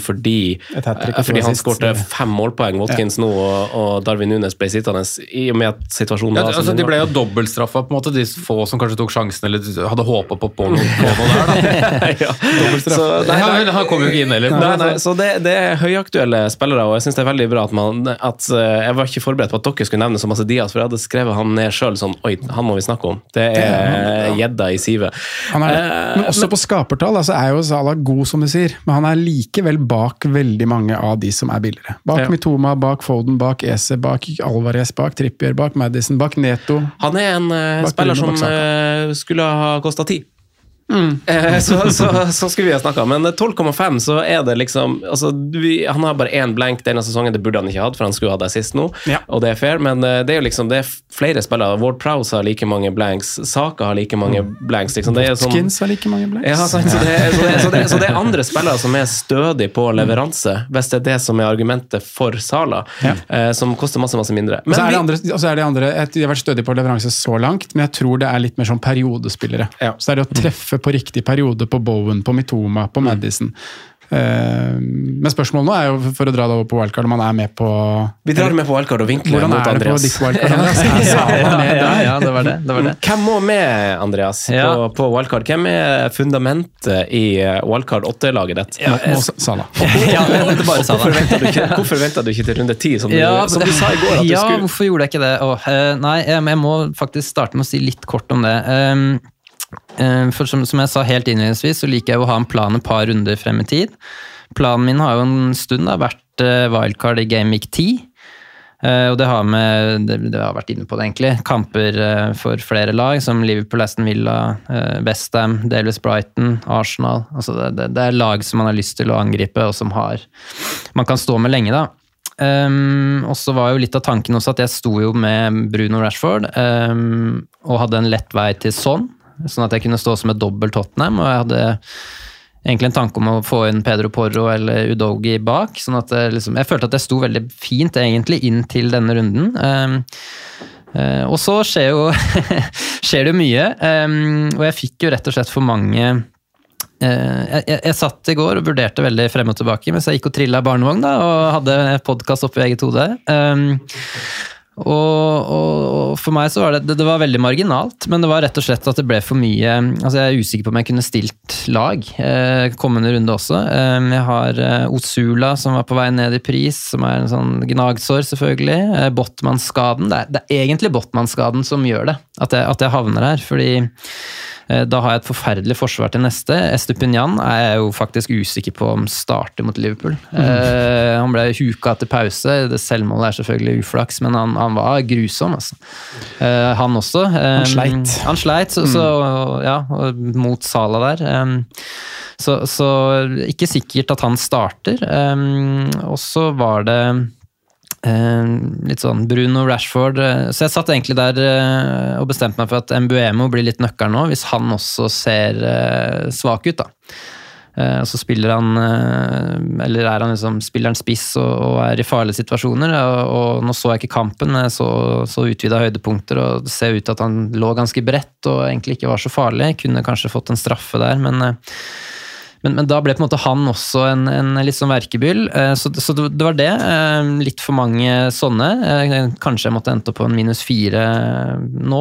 Et hat-trick, fordi han sist. skårte fem målpoeng, Watkins nå, og, og Darwin Nunes ble sittende i og med at situasjonen Ja, var altså, som de den ble var. jo dobbeltstraffa, på en måte, de få som kanskje tok sjansen eller hadde håpet på, på, noe, på noe der. Da. Ja. Så, nei, Nei, nei, han kom jo ikke inn heller. Nei, nei, så det, det er høyaktuelle spillere, og jeg synes det er veldig bra at man at, uh, jeg var ikke forberedt på at dere skulle nevne så masse Diaz, for jeg hadde skrevet han ned selv sånn, oi, han må vi snakke om. Det er gjedda i sivet. Han er, men også på skapertall altså er jo Salah god, som du sier, men han er likevel bak veldig mange av de som er billigere. Bak Ja. Mitoma, bak Foden, bak Eze, bak Alvarez, bak Trippier, bak Madison, bak Neto. Han er en uh, Bak spiller Bruno, som bak Saka. uh, skulle ha kostet ti. Mm. Eh, så, så, så skulle vi ha snakket, men tolv komma fem så er det liksom altså, vi, han har bare én blank denne sesongen, det burde han ikke hatt, for han skulle ha det sist nå, Ja. og det er fair, men uh, det er jo liksom det er flere spillere, Ward Prowse har like mange blanks, Saka har like mange blanks liksom. Det er sånn, Skins har like mange blanks. ja, sant, så, det, er- så, det, så, det, så det er andre spillere som er stødig på leveranse, hvis det er det som er argumentet for Salah, Ja. eh, som koster masse, masse mindre. Og så er det vi- andre, og så er det andre De har vært stødige på leveranse så langt, men jeg tror det er litt mer sånn periodespillere. Ja. Så er det å treffe på riktig periode på Bowen, på Mitoma, på Madison. Eh, men spørsmålet nå er jo, for å dra det over på wildcard, om man er med på vi drar med på wildcard og vinkler Hvordan mot er det på Andreas. ditt wildcard? Andreas? Er Salah med ja, der? ja, det var det. det, var det. Hvem må med, Andreas, Ja. på, på wildcard? Hvem er fundamentet i wildcard åtte-laget ditt? Ja, Må- må Salah. ja, det er bare Hvorfor Salah. ventet du ikke, hvorfor ventet du ikke til runde ti, som, du- Ja, som du sa i går at du ja, skulle? hvorfor gjorde jeg ikke det? Åh, eh, nei, jeg, jeg må faktisk starte med å si litt kort om det. Um, eh, for som, som jeg sa helt innledningsvis, så liker jeg å ha en plan et par runder frem i tid. Planen min har jo en stund da, vært eh, wildcard i Game Week ti. Eh, og det har med, det, det har vært inne på det egentlig, kamper eh, for flere lag, som Liverpool, Aston Villa, eh, West Ham, delvis Brighton, Arsenal. Altså det, det, det er lag som man har lyst til å angripe, og som har, man kan stå med lenge da. Um, og så var jo litt av tanken også at jeg sto jo med Bruno Rashford um, og hadde en lett vei til Son, sånn at jeg kunne stå som et dobbelt Tottenham, og jeg hadde egentlig en tanke om å få inn Pedro Porro eller Udogi bak, sånn at jeg, liksom, jeg følte at jeg sto veldig fint egentlig inn til denne runden. Um, uh, og så skjer jo skjer det jo mye, um, og jeg fikk jo rett og slett for mange uh, jeg, jeg, jeg satt i går og vurderte veldig frem og tilbake, mens jeg gikk og trillet barnevogn da, og hadde podcast oppe i eget hode. Um, Og, og, og for meg så var det, det var veldig marginalt, men det var rett og slett at det ble for mye, altså jeg er usikker på om jeg kunne stilt lag eh, kommende runde også. Eh, jeg har eh, Osula som var på vei ned i pris, som er en sånn gnagsår selvfølgelig. Eh, Botman-skaden, det er, det er egentlig Botman-skaden som gjør det, at jeg, at jeg havner her, fordi eh, da har jeg et forferdelig forsvar til neste. Estupinian er jeg jo faktisk usikker på om starter mot Liverpool. Mm. Eh, han ble huka til pause, det selvmålet er selvfølgelig uflaks, men han, han var grusom, altså. Uh, han også. Um, Han sleit. Han sleit, så, så ja, mot Salah der. Um, så, så ikke sikkert at han starter. Um, og så var det um, litt sånn Bruno Rashford. Uh, så jeg satt egentlig der uh, og bestemte meg for at Mbuemo blir litt nøkkeren nå, hvis han også ser uh, svak ut, da. Og så spiller han, eller er han liksom, spiller han spiss og, og er i farlige situasjoner, og, og nå så jeg ikke kampen, men jeg så, så utvidet høydepunkter, og det ser ut til at han lå ganske bredt, og egentlig ikke var så farlig, kunne kanskje fått en straffe der, men, men, men da ble på en måte han også en, en litt sånn verkebyll, så, så det var det, litt for mange sånne, kanskje jeg måtte ente på en minus fire nå,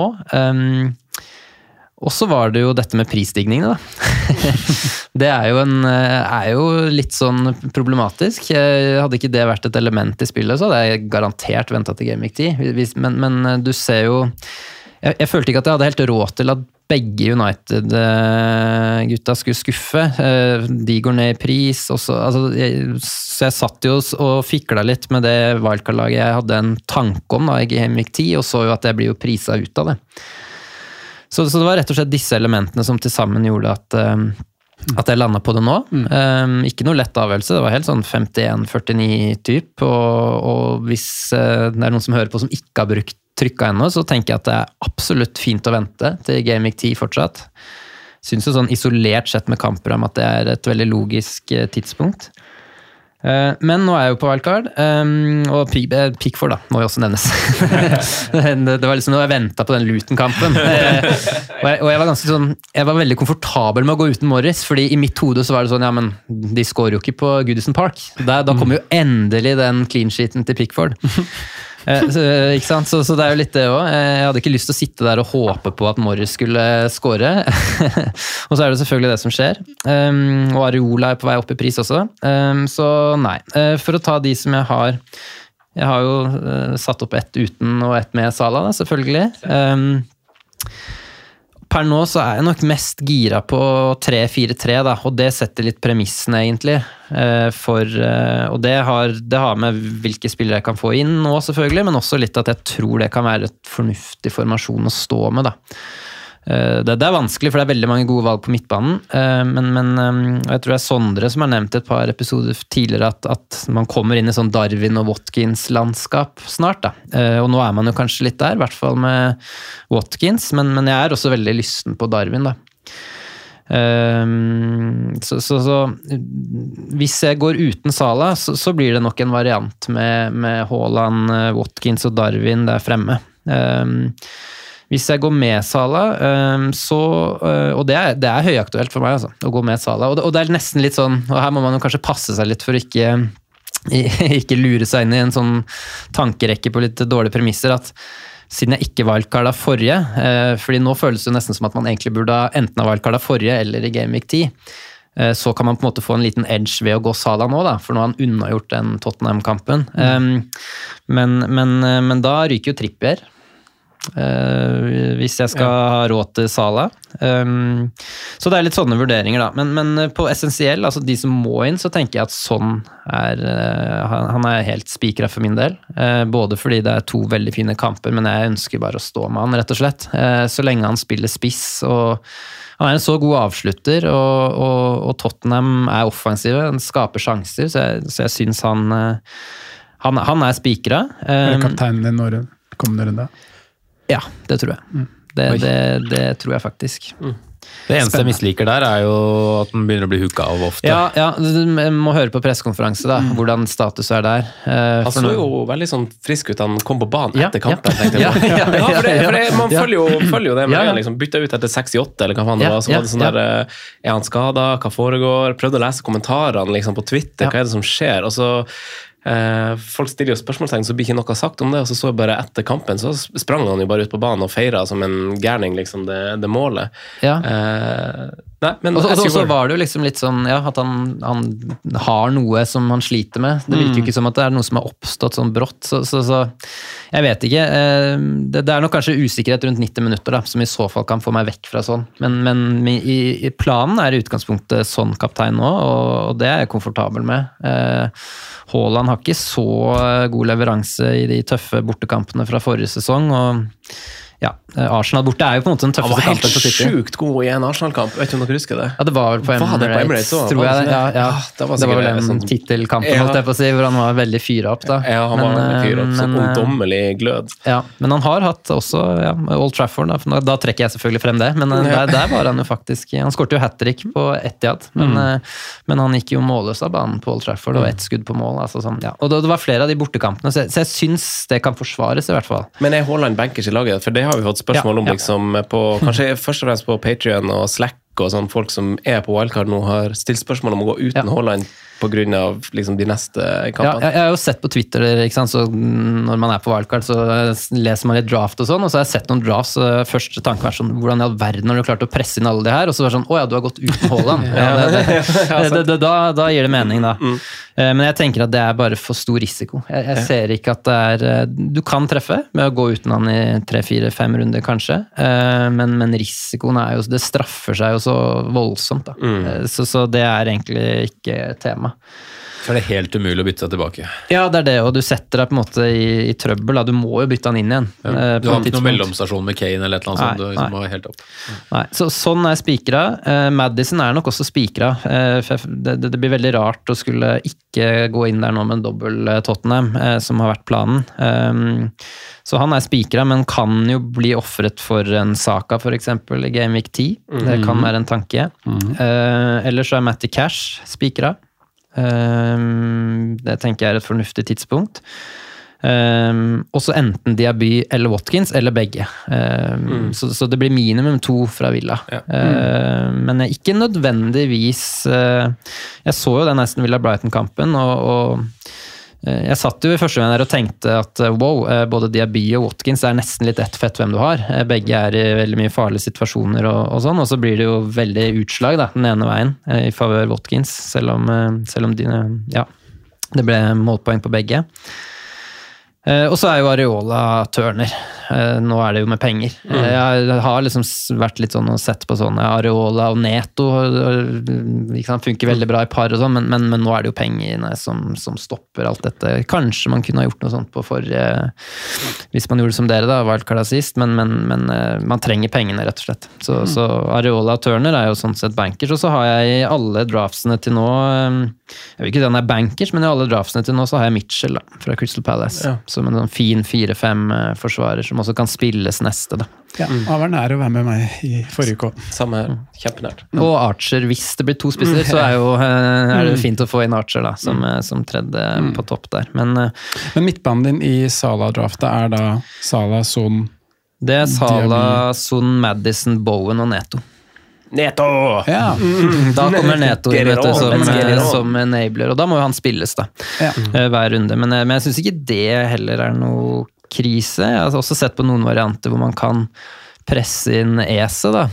og så var det jo dette med prisstigningene da. Det er jo, en, er jo litt sånn problematisk. Hadde ikke det vært et element i spillet, så hadde jeg garantert ventet til Game Week ti. Men, men du ser jo jeg, jeg følte ikke at jeg hadde helt råd til at begge United-gutta skulle skuffe. De går ned i pris. Også, altså, jeg, så jeg satt jo og fikla litt med det wildcard-laget jeg hadde en tanke om da, i Game Week ti, og så jo at jeg blir jo prisa ut av det. Så, så det var rett og slett disse elementene som til sammen gjorde at, um, at jeg landet på det nå. Mm. Um, ikke noe lett avgjørelse, det var helt sånn femtien førtini typ, og, og hvis uh, det er noen som hører på som ikke har brukt trykka ennå, så tenker jeg at det er absolutt fint å vente til Game Week ti fortsatt. Synes jo sånn isolert sett med kampprogram at det er et veldig logisk uh, tidspunkt. Uh, men nå er jeg jo på wildcard, um, og Pickford da, må jo også nevnes. det, det var liksom når jeg ventet på den Luton-kampen. Uh, og, jeg, og jeg var ganske sånn, jeg var veldig komfortabel med å gå uten Morris, fordi i mitt hode så var det sånn, ja, men de skårer jo ikke på Goodison Park. Da, da kommer jo endelig den clean sheeten til Pickford. Uh, så, ikke sant? Så, så det er jo litt det også. Jeg hadde ikke lyst til å sitte der og håpe på at Morris skulle skåre. Og så er det selvfølgelig det som skjer. Um, og Areola er på vei opp i pris også. Um, så nei. Uh, for å ta de som jeg har Jeg har jo uh, satt opp ett uten og ett med Salah, da, selvfølgelig. Um, per nå så er jeg nok mest gira på tre fire tre, da, og det setter litt premissen egentlig. Uh, for, uh, og det har, det har med hvilke spillere jeg kan få inn nå, selvfølgelig, men også litt at jeg tror det kan være et fornuftig formasjon å stå med, da. Det, det er vanskelig, for det er veldig mange gode valg på midtbanen, men, men jeg tror det er Sondre som har nevnt et par episoder tidligere at, at man kommer inn i sånn Darwin og Watkins-landskap snart, da. Og nå er man jo kanskje litt der, i hvert fall med Watkins, men, men jeg er også veldig lysten på Darwin, da. Så, så, så hvis jeg går uten Salah, så, så blir det nok en variant med, med Haaland, Watkins og Darwin der fremme. Hvis jeg går med Salah, så, og det er, det er høyaktuelt for meg altså, å gå med Salah, og det, og det er nesten litt sånn, og her må man jo kanskje passe seg litt for å ikke, ikke lure seg inn i en sånn tankerekke på litt dårlige premisser, at siden jeg ikke wildcarda forrige, fordi nå føles det nesten som at man egentlig burde enten ha wildcarda forrige eller i Game Week ti, så kan man på en måte få en liten edge ved å gå Salah nå, da, for nå har han unnagjort den Tottenham-kampen. Mm. Men, men, men da ryker jo Trippier, Uh, hvis jeg skal ja. ha råd til Salah. Um, så det er litt sånne vurderinger, da. Men, men på essensiell, altså de som må inn, så tenker jeg at sånn er uh, han, han er helt spikret for min del. Uh, både fordi det er to veldig fine kamper, men jeg ønsker bare å stå med han, rett og slett. Uh, så lenge han spiller spiss, og han er en så god avslutter, og, og, og Tottenham er offensive, han skaper sjanser, så jeg, så jeg synes han, uh, han han er spikret. Um, er det kapteinen din når kommende runde? Ja, det tror jeg. Mm. Det, det, det tror jeg faktisk. Mm. Det eneste jeg misliker der er jo at den begynner å bli hooka av ofte. Ja, ja, jeg må høre på pressekonferanse da, mm. hvordan status er der. Han så jo veldig sånn frisk ut, han kom på banen ja, etter kampen, ja. tenkte jeg på. Ja, ja, ja, for det, for det, man ja. følger, jo, følger jo det med, ja, ja. liksom, bytta ut etter sekstiåtte, eller hva faen det ja, var, så ja, var det sånn ja. der, er han skadet, hva foregår, prøvde å lese kommentarene liksom, på Twitter, ja. hva er det som skjer, og så Eh, folk stiller jo spørsmålstegn, så blir ikke noe sagt om det, og så så jeg bare etter kampen, så sprang han jo bare ut på banen og feiret som en gærning, liksom, det, det målet. Ja. Eh, nei, men... Og så var det jo liksom litt sånn, ja, at han, han har noe som han sliter med. Det virker jo ikke som at det er noe som har oppstått sånn brått, så, så, så jeg vet ikke. Eh, det, det er nok kanskje usikkerhet rundt nitti minutter, da, som i så fall kan få meg vekk fra sånn. Men, men i, i planen er i utgangspunktet sånn kaptein nå, og, og det er jeg komfortabel med. Eh, Haaland har ikke så god leveranse i de tøffe bortekampene fra forrige sesong, og ja, Arsenal borte er jo på en måte den tøffeste kampen på City. Han var helt sjukt god i en Arsenal-kamp, vet du om dere husker det? Ja, det var vel på Emirates, var det på Emirates også, tror jeg. Ja, ja. Ah, det var, det var vel den sånn, titelkampen, ja. holdt jeg på å si, hvor han var veldig fyret opp da. Ja, han men, var veldig fyret opp, så men, ungdommelig glød. Ja, men han har hatt også ja, Old Trafford, da, da trekker jeg selvfølgelig frem det, men der, der var han jo faktisk, han skårte jo hat-trick på Etihad, men, mm. men han gikk jo målløs av banen på Old Trafford, og ett skudd på mål, altså sånn, ja. Og det, det var flere av de bortekampene, så jeg, så jeg synes det kan forsvares i hvert fall. Men er Haaland bankers i laget? For det har vi fått spørsmål ja, om, liksom, på, kanskje først og fremst på Patreon og Slack, og sånn folk som er på wildcard nå har stilt spørsmål om å gå uten ja. Haaland på grunn av liksom, de neste kampene. Ja, jeg har jo sett på Twitter, ikke sant? Så når man er på wildcard, så leser man litt draft og sånn, og så har jeg sett noen drafts, første tanke var sånn, hvordan i all verden har du klart å presse inn alle de her, og så var det sånn, åja, du har gått uten Haaland. Ja, det, det, det, det, det, da, da gir det mening da. Mm. Men jeg tenker at det er bare for stor risiko. Jeg, jeg ser ikke at det er, du kan treffe med å gå uten han i tre, fire, fem runder kanskje, men, men risikoen er jo, det straffer seg jo så voldsomt da. Mm. Så, så det er egentlig ikke tema. Så er det helt umulig å bytte seg tilbake. Ja, det er det, og du setter deg på en måte i, i trøbbel, da. Du må jo bytte han inn igjen. Ja. Du har ikke noen mellomstasjon med Kane eller et eller annet sånt, du liksom må helt opp. Nei, så sånn er spikret. Uh, Madison er nok også spikret. Uh, det, det, det blir veldig rart å skulle ikke gå inn der nå med en dobbel Tottenham, uh, som har vært planen. Um, så han er spikret, men kan jo bli offret for en Saka, for eksempel, i Game Week ti. Mm. Det kan være en tanke. Mm. Uh, ellers så er Matty Cash spikret. Um, det tenker jeg er et fornuftig tidspunkt. Um, også enten Diaby eller Watkins, eller begge. Um, mm. så, så det blir minimum to fra Villa. Ja. Uh, mm. Men ikke nødvendigvis uh, Jeg så jo den Aston Villa-Brighton-kampen, og, og uh, jeg satt jo i første gang der og tenkte at uh, wow, uh, både Diaby og Watkins er nesten litt ett fett hvem du har. Uh, begge er i veldig mye farlige situasjoner og, og sånn, og så blir det jo veldig utslag da, den ene veien uh, i favør Watkins, selv om, uh, selv om de, uh, ja, det ble målpoeng på begge. Uh, og så er jo Areola Turner. Uh, nå er det jo med penger. Mm. Uh, jeg har liksom vært litt sånn og sett på sånne Areola og Neto. Liksom, funker veldig bra i par og sånn, men, men, men nå er det jo pengene som, som stopper alt dette. Kanskje man kunne ha gjort noe sånt på forrige uh, hvis man gjorde det som dere da, wildcarda sist, men, men, men uh, man trenger pengene rett og slett. Så, mm. så Areola Turner er jo sånn sett bankers, og så har jeg i alle draftsene til nå um, jeg vil ikke si han er bankers, men i alle draftsene til nå så har jeg Mitchell da, fra Crystal Palace. Ja. Som en sånn fin fire fem forsvarer som også kan spilles neste da. Ja, han var nær å være med meg i forrige uke. Samme her, kjempenært. Mm. Og Archer, hvis det blir to spisser, så er, jo, er det fint å få inn Archer da, som, som tredje mm. på topp der. Men, men midtbanen din i Salah-draftet er da Salah, Son, det er Salah, Son, Madison, Bowen og Neto. Neto! Ja. Mm, da kommer Neto inn vet du, som, som enabler, og da må jo han spilles da, ja. hver runde. Men, men jeg synes ikke det heller er noe krise. Jeg har også sett på noen varianter hvor man kan presse inn Ese da.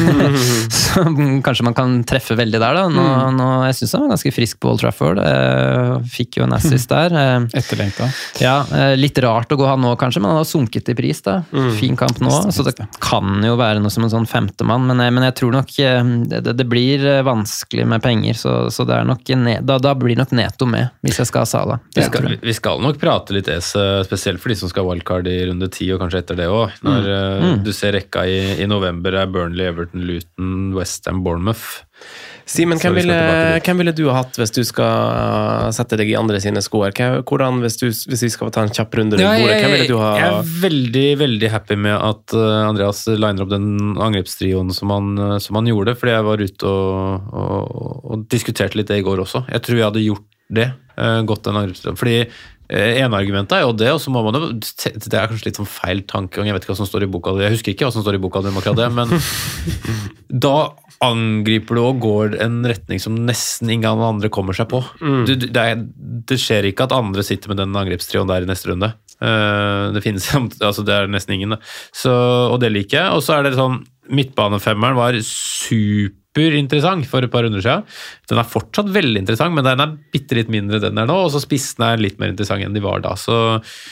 Så kanskje man kan treffe veldig der da. Nå, nå, jeg synes han var ganske frisk på Old Trafford. Fikk jo en assist der. Etterlengta. Ja, litt rart å gå han nå kanskje, men han har sunket i pris da. Fin kamp nå, så det kan jo være noe som en sånn femtemann, men, men jeg tror nok det, det blir vanskelig med penger, så, så det er nok da, da blir nok Neto med, hvis jeg skal ha Salah. Vi skal, vi skal nok prate litt Ese, spesielt for de som skal wildcard i runde ti, og kanskje etter det også. Når mm. du ser rekka i, i november er Burnley, Everton, Luton, West Ham, Bournemouth. Simen, hvem, hvem ville du ha hatt hvis du skal sette deg i andre sine skoer? Hvordan, hvis, du, hvis vi skal ta en kjapp runde rundt ja, bordet, hvem ville du ha? Jeg er veldig, veldig happy med at Andreas liner opp den angrepstrioen som han, som han gjorde, fordi jeg var ute og, og, og diskuterte litt det i går også. Jeg tror jeg hadde gjort det, gått den angrepstrioen, fordi en argument er jo det, og så må man jo, det er kanskje litt sånn feil tankegang, jeg vet ikke hva som står i boka, jeg husker ikke hva som står i boka, akkurat det, men da angriper du og går en retning som nesten ingen andre kommer seg på. Mm. Du, det, er, det skjer ikke at andre sitter med den angrepstrioen der i neste runde. Det finnes, altså det er nesten ingen. Så, og det liker jeg. Og så er det sånn, midtbanefemmeren var superinteressant for et par runder siden. Den er fortsatt veldig interessant, men den er bitte litt mindre den er nå, og så spissene er litt mer interessant enn de var da. Så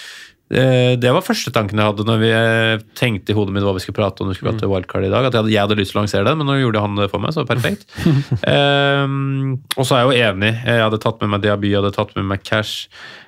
det var første tanken jeg hadde når vi tenkte i hodet mitt hva vi skulle prate om når vi skulle prate wildcard i dag, at jeg hadde, jeg hadde lyst til å lansere det, men nå gjorde han det for meg, så perfekt. um, og så er jeg jo enig, jeg hadde tatt med meg Diaby, jeg hadde tatt med meg Cash,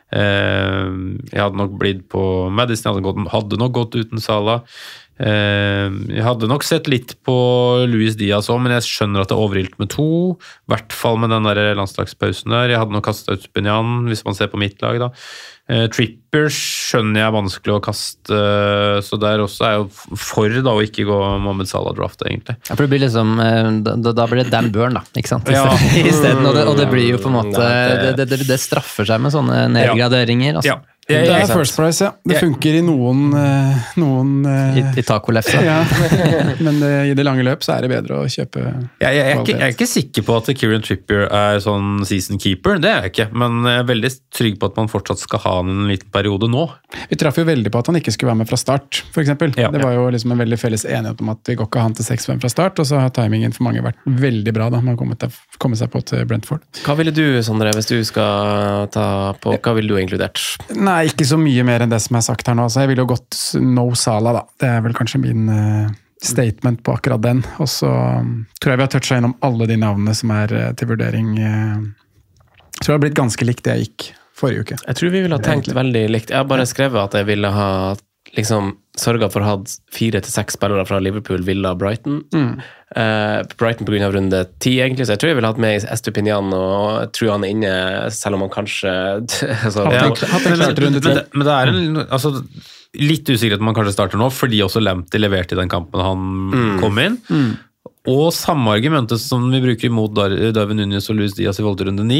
um, jeg hadde nok blitt på Madison, jeg hadde, gått, hadde nok gått uten Salah. Um, jeg hadde nok sett litt på Luis Diaz også, men jeg skjønner at det er overilt med to, i hvert fall med den der landslagspausen der. Jeg hadde nok kastet ut Benjan, hvis man ser på mitt lag da. Uh, Tripper skjønner jeg vanskelig å kaste, uh, så der også er jo for da å ikke gå Mohamed Salah-draft egentlig. Ja, for det blir liksom, da, da blir det Dan Burn da, ikke sant? Ja. I stedet, og, det, og det blir jo på en måte, det, det, det, det straffer seg med sånne nedgraderinger. Altså. Ja. Det er first price, ja. Det funker i noen, noen I, i tacolefsa. Ja. Men det, i det lange løp så er det bedre å kjøpe ja, jeg, jeg, er ikke, jeg er ikke sikker på at Kieran Trippier er sånn season keeper, det er jeg ikke, men jeg er veldig trygg på at man fortsatt skal ha han en liten periode nå. Vi traff jo veldig på at han ikke skulle være med fra start, for eksempel. Ja, det var jo liksom en veldig felles enighet om at vi går ikke han til seks fem fra start, og så har timingen for mange vært veldig bra da, man har kommet, kommet seg på til Brentford. Hva ville du, Sondre, hvis du skal ta på, hva ville du inkludert? Nei, ikke så mye mer enn det som er sagt her nå. Så jeg ville jo gått no Salah da. Det er vel kanskje min uh, statement på akkurat den. Og så um, tror jeg vi har touchet innom alle de navnene som er uh, til vurdering. Uh, jeg tror det har blitt ganske likt det jeg gikk forrige uke. Jeg tror vi ville ha tenkt veldig likt. Jeg har bare skrevet at jeg ville ha liksom sørget for å ha fire til seks spillere fra Liverpool, Villa, Brighton. Mm. Uh, Brighton på grunn av runde ti egentlig, så jeg tror jeg ville hatt med Estupinian, og jeg tror han er inne, selv om han kanskje altså, ja, men, men, men, men det er en, altså, litt usikkert at man kanskje starter nå, fordi også Lamptey leverte i den kampen han mm. kom inn. Mm. Og samme argumentet som vi bruker imot Darwin Núñez og Luis Diaz i forhold til runde ni,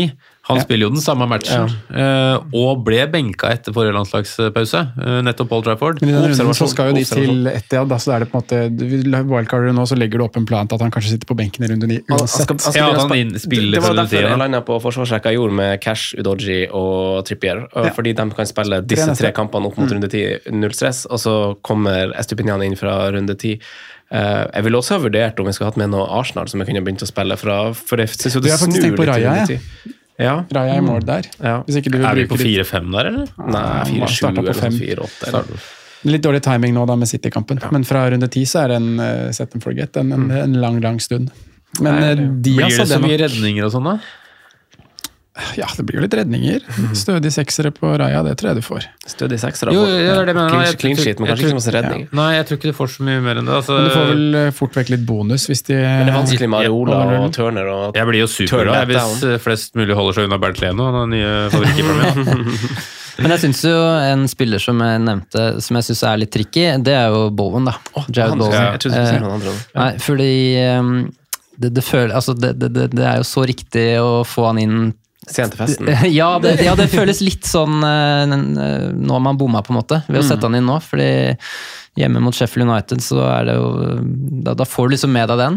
Han spiller jo den samme matchen, ja. og ble benka etter forrige landslagspause, nettopp Paul Trafford. Men i den runden så skal jo de til Etihad, da, så er det på en måte, wildcarder nå, så legger du opp en plan til at han kanskje sitter på benken i runden ni, uansett. Han skal, han skal ja, at han spiller det var derfor tiden, jeg landet på forsvarsrekka jeg gjorde med Cash, Udoji og Trippier, ja. fordi de kan spille disse tre kampene opp mot runde ti, null stress, og så kommer Estupinian inn fra runde ti. Uh, jeg ville også ha vurdert om vi skulle hatt med noe Arsenal som jeg kunne begynt å spille fra, for jeg synes jo det snur litt Raja, runde ti. Ja. Raja i mål der. Ja. Hvis ikke du vil er vi bruke på fire fem der, eller? Nei, fire sju eller fire åtte. Litt dårlig timing nå da med City-kampen, ja. Men fra runde ti så er det en uh, set and forget, en, en, en lang, lang stund. Men uh, Blir det så mye redninger og sånn da? Ja, det blir jo litt redninger. Stødig seksere på Raja, det tror jeg du får. Stødig seksere jo, ja, det mener clean, clean sheet, men kanskje ikke masse redning. Ja. Nei, jeg tror ikke du får så mye mer enn det. Altså, men du får vel fort vekk litt bonus hvis de... Men det er vanskelig med Areola og Turner og... Jeg blir jo superglad hvis flest mulig holder seg unna Bernt Leno, den nye favorittkeeperen min. Men jeg synes jo en spiller som jeg nevnte, som jeg synes er litt tricky, det er jo Bowen da. Oh, Jared Bowen. Ja, jeg trodde du skulle si noen andre. Nei, fordi um, det, det, føler, altså, det, det, det er jo så riktig å få han inn sent til festen. Ja det, ja, det føles litt sånn nå har man bomma på en måte, ved å sette han inn nå, fordi hjemme mot Sheffield United så er det jo, da, da får du liksom med deg den.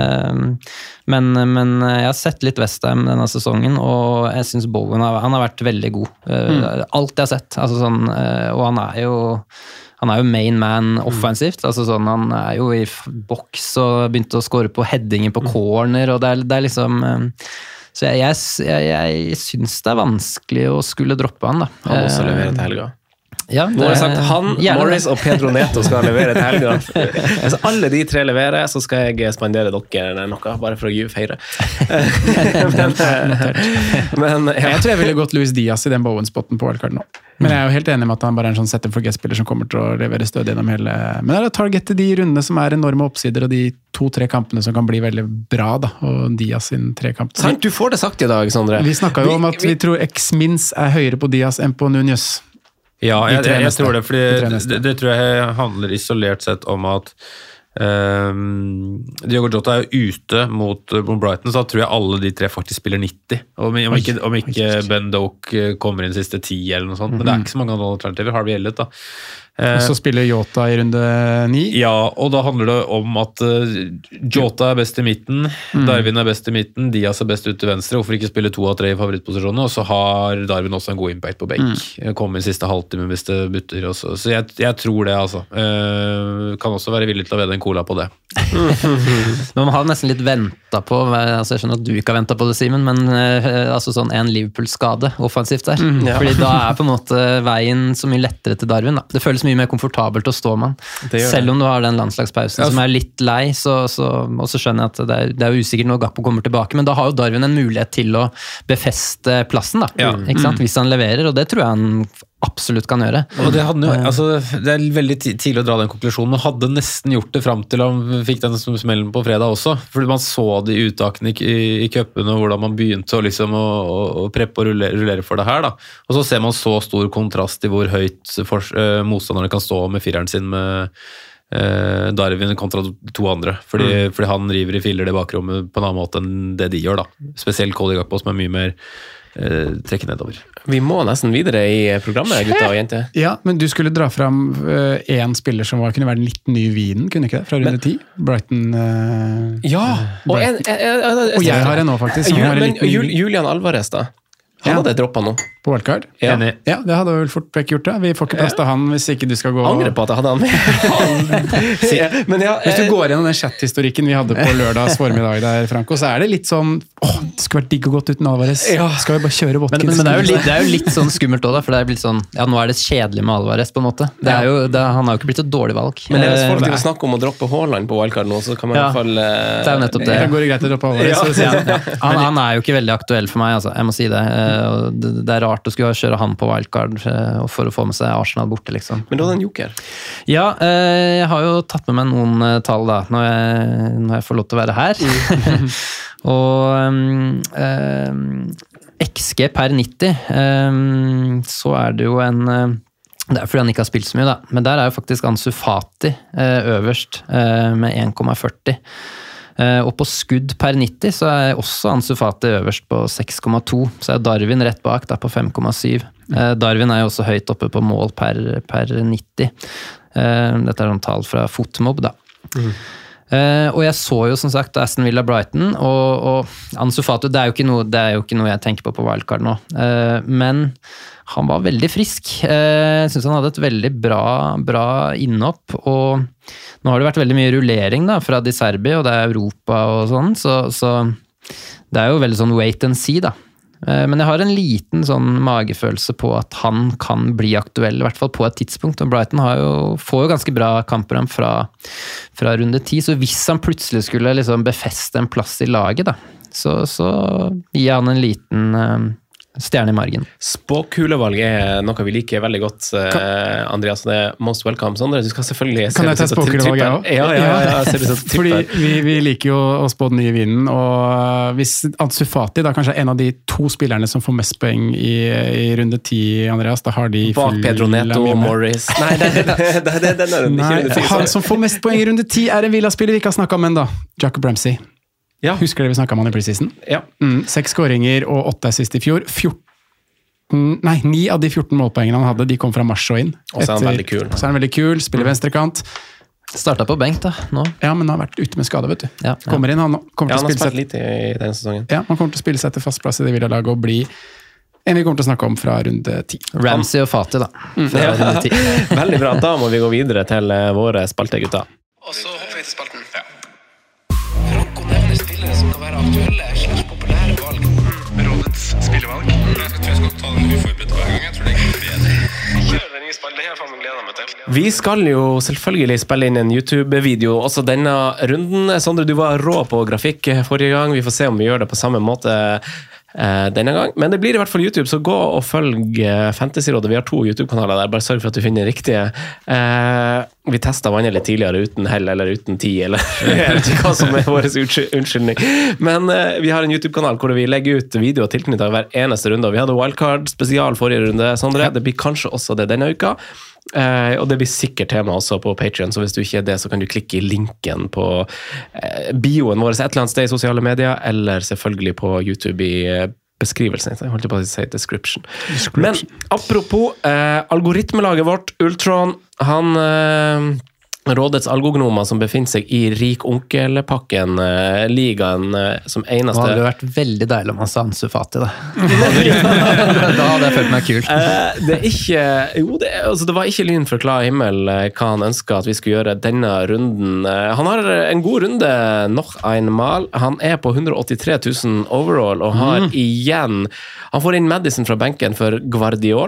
Men, men jeg har sett litt West Ham denne sesongen, og jeg synes Bowen har, han har vært veldig god. Alt jeg har sett, altså sånn, og han er jo han er jo main man offensivt, altså sånn, han er jo i boks og begynte å score på headinger på corner, og det er, det er liksom... Så jeg, jeg, jeg, jeg synes det er vanskelig å skulle droppe han da. Han må også levere til helga. Ja, Nå har jeg sagt han, Morris og Pedro Neto skal levere til helga. Hvis alle de tre leverer, så skal jeg spandere dere noe, bare for å feire. men, men ja. Jeg tror jeg ville gått Luis Diaz i den Bowen-spotten på wildcard nå. Men jeg er jo helt enig med at han bare er en sånn set and forget-spiller som kommer til å levere stød gjennom hele... Men det er å targete de rundene som er enorme oppsider, og de to-tre kampene som kan bli veldig bra, da, og Diaz sin tre kamp. Sant, du får det sagt i dag, Sondre. Vi snakket jo vi, om at vi, vi tror X-Mins er høyere på Diaz enn på Núñez. Ja, jeg, jeg, jeg tror det, fordi det, det tror jeg handler isolert sett om at um, Diogo Jota er jo ute mot, mot Brighton, så da tror jeg alle de tre faktisk spiller nitti. Om, om, ikke, om ikke Ben Doak kommer inn siste ti eller noe sånt, men det er ikke så mange andre alternativer. Harvey Elliott da. Og så spiller Jota i runde ni. Ja, og da handler det om at uh, Jota er best i midten, mm. Darwin er best i midten, Diaz er best ut til venstre, hvorfor ikke spille to av tre i favorittposisjonene, og så har Darwin også en god impact på benk. Mm. Kommer i siste halvtime hvis det butter også. Så jeg, jeg tror det, altså. Uh, kan også være villig til å vedde en cola på det. Man har nesten litt ventet på, altså jeg skjønner at du ikke har ventet på det, Simon, men uh, altså sånn en Liverpool-skade offensivt der. Mm, ja. Fordi da er på en måte veien så mye lettere til Darwin. Da. Det føles mye mer komfortabelt å stå med han. Selv om du har den landslagspausen ja. Som er litt lei, så, så, og så skjønner jeg at det er, det er usikkert når Gakpo kommer tilbake, men da har jo Darwin en mulighet til å befeste plassen, da. Ja. Ikke sant? Hvis han leverer, og det tror jeg han absolutt kan gjøre. Og det, hadde, altså, det er veldig tidlig å dra den konklusjonen. Man hadde nesten gjort det frem til han fikk den smellen på fredag også, fordi man så de uttakene i, i køppene, hvordan man begynte å, liksom, å, å preppe og rullere, rullere for det her. Da. Og så ser man så stor kontrast i hvor høyt for, uh, motstanderne kan stå med fireren sin med uh, Darwin kontra to andre, fordi, mm. fordi han river i filler det bakrommet på en annen måte enn det de gjør. Da. Spesielt Cody Gakpo, som er mye mer uh, trekke nedover. Vi må nesten videre i programmet, gutta og jenter. Ja, men du skulle dra fram én uh, spiller som var, kunne være den litt nye vinen, kunne ikke det? Fra runde ti? Brighton. Uh, ja! Og, en, en, en, en, og jeg har en nå, faktisk. Jul, men Jul, Julian Alvarez, da? Han hadde droppet nå. På wildcard? Ja. Ja, det hadde vel fort vekk gjort det. Vi får ikke plass til han hvis ikke du skal gå... Angrer på at jeg hadde han med. Men ja, hvis du går gjennom den chat-historikken vi hadde på lørdags formiddag der, Franco, så er det litt sånn, åh, det skulle vært digg og godt uten Alvarez. Ja. Skal vi bare kjøre Watkins? Men, men det, er jo litt, det er jo litt sånn skummelt også da, for det er blitt sånn, ja, nå er det kjedelig med Alvarez på en måte. Det er jo, det, han har jo ikke blitt et dårlig valg. Men hvis folk vil snakke om å droppe Haaland på wildcard nå, så kan man ja. I hvert fall... Uh, det er jo nettopp det. Det går greit å droppe Alvarez. Ja. Ja. Han, han er jo ikke veldig aktuell for meg, altså. Jeg må si det. Det, det er rart å skulle kjøre han på wildcard for å få med seg Arsenal borte, liksom. Men du hadde en joker? Ja, jeg har jo tatt med meg noen tall da, når jeg, når jeg får lov til å være her. Og um, um, X G per nitti, um, så er det jo en... Det er fordi han ikke har spilt så mye da, men der er jo faktisk Ansu Fati uh, øverst uh, med en komma førti. Og på skudd per nitti så er også Ansu Fati øverst på seks komma to, så er Darwin rett bak da på fem komma syv. Darwin er jo også høyt oppe på mål per, per nitti. Dette er noen tall fra Fotmob da. Mm. Og jeg så jo som sagt Aston Villa Brighton, og, og Ansu Fati, det er, jo ikke noe, det er jo ikke noe jeg tenker på på wildcard nå, men han var veldig frisk. Jeg synes han hadde et veldig bra, bra innhopp, og nå har det vært veldig mye rullering da, fra De Serbi, og det er Europa og sånn, så, så det er jo veldig sånn wait and see da. Men jeg har en liten sånn magefølelse på at han kan bli aktuell, i hvert fall på et tidspunkt, og Brighton har jo, får jo ganske bra kampprogram fra, fra runde ti, så hvis han plutselig skulle liksom befeste en plass i laget da, så, så gir han en liten stjerne i margen. Spåkulevalg er noe vi liker veldig godt, eh, Andreas, det er most welcome. Sondre, du skal selvfølgelig... Kan jeg ta spåkulevalg jeg også? Ja, ja, ja, ja ser fordi vi, vi liker jo å spå den nye vinden, og hvis Ansu Fati da kanskje er en av de to spillerne som får mest poeng i, i runde ti, Andreas, da har de... Bak Pedro Neto og Morris. Nei, det, det, det, det, det, det, det, Nei, han som får mest poeng i runde ti er en Villa-spiller vi ikke har snakket om enda, Jacob Ramsey. Ja. Husker dere vi snakket om han i preseason? Ja. Mm, seks skåringer og åtte assist i fjor. fjorten, nei, ni av de fjorten målpoengene han hadde, de kom fra mars og inn. Og så er han veldig kul. Så er han veldig kul, spiller mm. venstrekant. Startet på benk da, nå. Ja, men han har vært ute med skade, vet du. Ja, ja. Kommer inn, han kommer ja, til han å spille seg lite i denne sesongen. Ja, han kommer til å spille seg til fast plass i det Villa-laget og bli en vi kommer til å snakke om fra runde ti. Ramsey og Fati da. Mm. Ja. Runde ti. Veldig bra, da må vi gå videre til våre spaltegutta. Og så hopper vi til spalten. Ja. Franco nevner spillere som kan være aktuelle slags populære valg. Rådets spillevalg. Jeg tror jeg skal ta den uforberedt hver gang. Jeg tror det er bedre. Kjør den nye spalten. Det her faen gleder jeg meg til. Vi skal jo selvfølgelig spille inn en YouTube-video også denne runden. Sondre, du var rå på grafikk forrige gang. Vi får se om vi gjør det på samme måte denne gang, men det blir i hvert fall YouTube, så gå og følg Fantasyrådet. Vi har to YouTube-kanaler der, bare sørg for at du finner riktige. Eh, vi testet vannet litt tidligere uten hell eller uten ti, eller jeg vet ikke hva som er vår unnskyldning. Men eh, vi har en YouTube-kanal hvor vi legger ut videoer tilknyttet hver eneste runde. Vi hadde wildcard spesial forrige runde, Sondre. Det blir kanskje også det denne uka. Uh, og det blir sikkert tema også på Patreon, så hvis du ikke er det, så kan du klikke i linken på uh, bioen vår et eller annet sted i sosiale medier, eller selvfølgelig på YouTube i uh, beskrivelsen. Jeg holdt på å si description. description. Men apropos uh, algoritmelaget vårt, Ultron, han... Uh, Rådets algognomer som befinner seg i rik onkelpakken, uh, ligaen uh, som eneste... Det hadde vært veldig deilig om han sa Ansu Fati, da. Da hadde jeg følt meg kul. Uh, det er ikke... Jo, det, altså, det var ikke lyn for klar himmel uh, hva han ønsket at vi skulle gjøre denne runden. Uh, han har en god runde, nok en mal. Han er på hundre og åttitre tusen overall, og har mm. igjen... Han får inn Madison fra benken for Guardiol.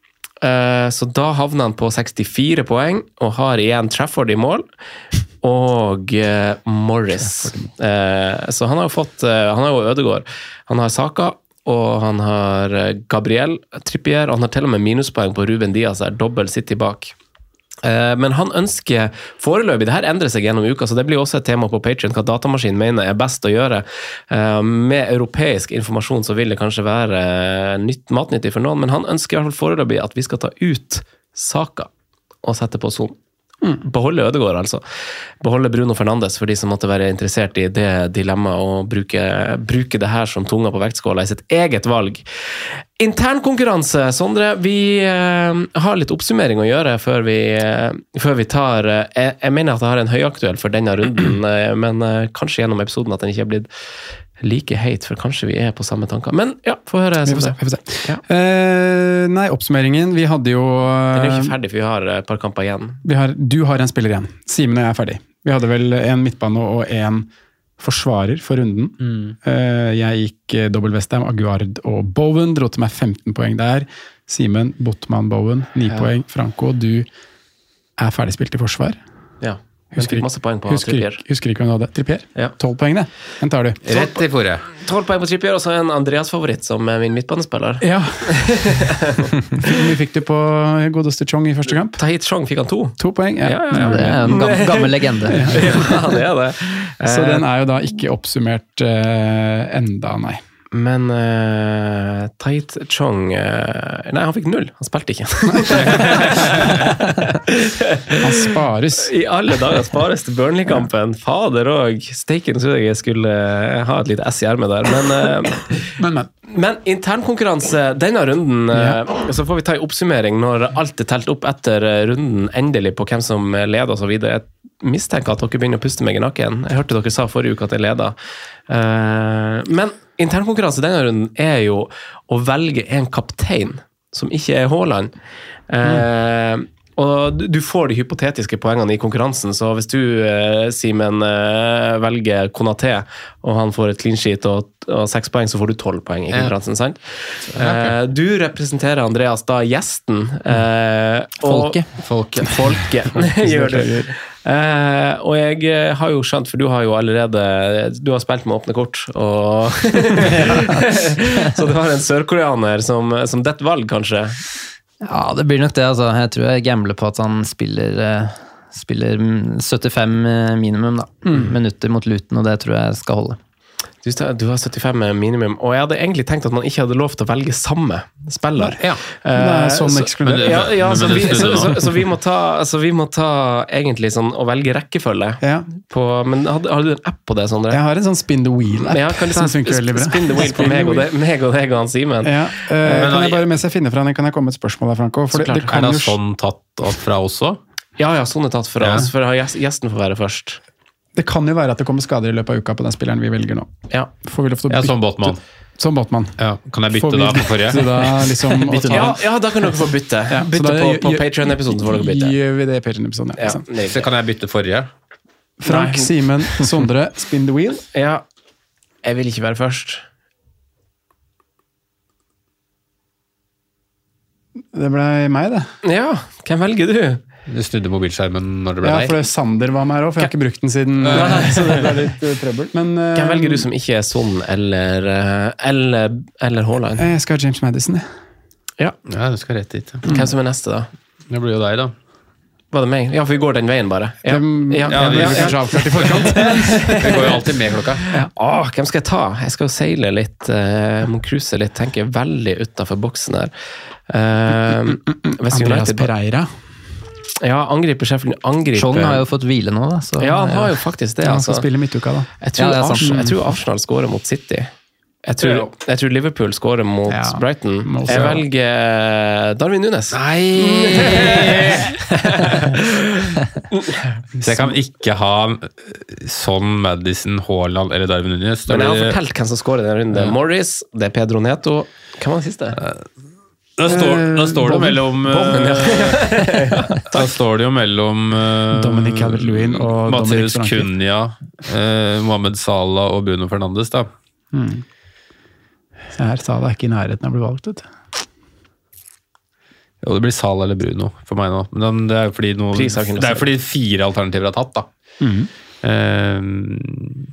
Så da havner han på sekstifire poeng og har igjen Trafford i mål og Morris. Så han har jo fått, han har jo Ødegaard, han har Saka og han har Gabriel Trippier, og han har til og med minuspoeng på Ruben Diaz, er dobbelt City bak. Men han ønsker foreløpig, det her endrer seg gjennom uka, så det blir også et tema på Patreon, hva datamaskinen mener er best å gjøre. Med europeisk informasjon så vil det kanskje være nytt matnyttig for noen, men han ønsker i hvert fall foreløpig at vi skal ta ut Saka og sette på Son. Mm. Beholde Ødegaard, altså. Beholde Bruno Fernandes for de som måtte være interessert i det dilemmaet og bruke, bruke det her som tunga på vektskåla i sitt eget valg. Internkonkurranse, Sondre. Vi eh, har litt oppsummering å gjøre før vi, eh, før vi tar eh, jeg, jeg mener at jeg har en høyaktuell for denne runden, eh, men eh, kanskje gjennom episoden at den ikke er blitt like heit, for kanskje vi er på samme tanker. Men ja, få høre. Vi får se. Vi får se. Ja. Uh, nei, oppsummeringen. Vi hadde jo... Uh, den er jo ikke ferdig, for vi har et par kamper igjen. Vi har, du har en spiller igjen. Simen og jeg er ferdig. Vi hadde vel en midtbane og en forsvarer for runden. Mm. Uh, jeg gikk uh, dobbelt Westham, Aguard og Bowen. Dro til meg femten poeng der. Simen, Botman, Bowen, ni ja. poeng. Franco, du er ferdigspilt i forsvar. Ja. Husker ikke, masse poeng på husker, Trippier. Husker ikke hva du hadde. Trippier? Ja. tolv poeng det. Den tar du. Rett i fore. tolv poeng på Trippier, og så en Andreas-favoritt som er min midtbanespiller. Ja. Hvor mye fikk du på godeste Chong i første kamp? Tahit Chong fikk han to. To poeng, ja. ja, ja, ja. Det er en gammel, gammel legende. ja, det er det. Så den er jo da ikke oppsummert uh, enda, nei. men uh, Tait Chong uh, Nei, han fikk null. Han spilte ikke. Han spares. I alle dager spares til Burnley-kampen. Fader og steiken trodde jeg skulle ha et lite S i ermet der. Men, uh, Men, men. men internkonkurranse denne runden, uh, så får vi ta en oppsummering når alt er telt opp etter runden endelig på hvem som leder og så videre. Jeg mistenker at dere begynner å puste meg i nakken. Jeg hørte dere sa forrige uke at jeg leder. Uh, men internkonkurranse denne runden er jo å velge en kaptein som ikke er Haaland. Uh, og du får de hypotetiske poengene i konkurransen, så hvis du, uh, Simen, uh, velger Konaté, og han får et clean sheet og, og seks poeng, så får du tolv poeng i konkurransen, sant? Uh, du representerer, Andreas, da gjesten. Uh, Folket. Folket. Folket. Gjør du. Uh, og jeg har jo skjønt, for du har jo allerede du har spilt med åpne kort og så du har en sørkoreaner som, som dette valg kanskje. Ja, det blir nok det, altså. Jeg tror jeg gambler på at han spiller, spiller syttifem minimum da. Mm. Minutter mot Luton, og det tror jeg skal holde. Du, du har syttifem minimum, og jeg hadde egentlig tenkt at man ikke hadde lov til å velge samme spiller. Ja, det er sånn ekskludert. Ja, ja, så, vi, så, så, så, vi må ta, så vi må ta egentlig sånn å velge rekkefølge. Ja. På, men har, har du en app på det, Sondre? Jeg har en sånn spin the wheel-app. Ja, kan du sånn, spin the wheel på meg og, det, meg og deg og han Simen? Ja, uh, kan jeg bare, mens jeg finner fra den, kan jeg komme med et spørsmål der, Franco? For det, det er det sånn tatt opp fra oss også? Ja, ja, sånn er tatt fra ja. oss, for gjesten får være først. Det kan jo være at det kommer skader i løpet av uka på den spilleren vi velger nå. Ja, Får vi lov til å bytte? Ja, som Botman. Som Botman. Ja, kan jeg bytte da på forrige? Da liksom, ja, ja, da kan dere få bytte. Ja, bytte på, på Patreon-episoden, så får dere bytte. Gjør vi det i Patreon-episoden, ja. ja så kan jeg bytte forrige? Frank, Nei. Simen, Sondre, spin the wheel. Ja, jeg vil ikke være først. Det ble meg, det. Ja, hvem velger du? Du snudde mobilskjermen når det ble deg? deg? Ja, for Sander var med her også, for jeg har ikke brukt den siden. Nei, så det ble litt uh, trøbbel. Men, uh, hvem velger du som ikke er Son eller, uh, eller, eller Haaland? Jeg skal ha James Madison, jeg. Ja. ja, du skal rett dit. Ja. Hvem som er neste, da? Det blir jo deg, da. Var det meg? Ja, for vi går den veien, bare. Ja, det, ja, ja, ja, ja, ja. Avklart i forkant. Vi går jo alltid med klokka. Ja. Åh, hvem skal jeg ta? Jeg skal jo seile litt, uh, må cruise litt, tenker veldig utenfor boksen her. Uh, Andreas Pereira. Ja, angriper Sheffield. Angriper. Sean har jo fått hvile nå, da. Så, ja, han har jo faktisk det. Ja, han altså. skal spille midtuka, da. Jeg tror, ja, Arsenal, jeg tror Arsenal scorer mot City. Jeg tror, jeg tror Liverpool scorer mot ja, Brighton. Jeg velger Darwin Núñez. Nei! Så jeg kan ikke ha Son, Madison, Haaland eller Darwin Núñez. Men jeg har fortalt hvem som scorer den runden. Ja. Morris, det er Pedro Neto. Hvem var den siste? Da står, da står det mellom Bomben, ja. Da står det jo mellom uh, Dominic Calvert-Lewin og Matheus Cunha, uh, Mohamed Salah og Bruno Fernandes, da. Hmm. Så her Salah er ikke i nærheten av å bli valgt ut. Jo, det blir Salah eller Bruno for meg nå. Men det er fordi, noe, det er fordi fire alternativer er tatt, da. Mm. Uh,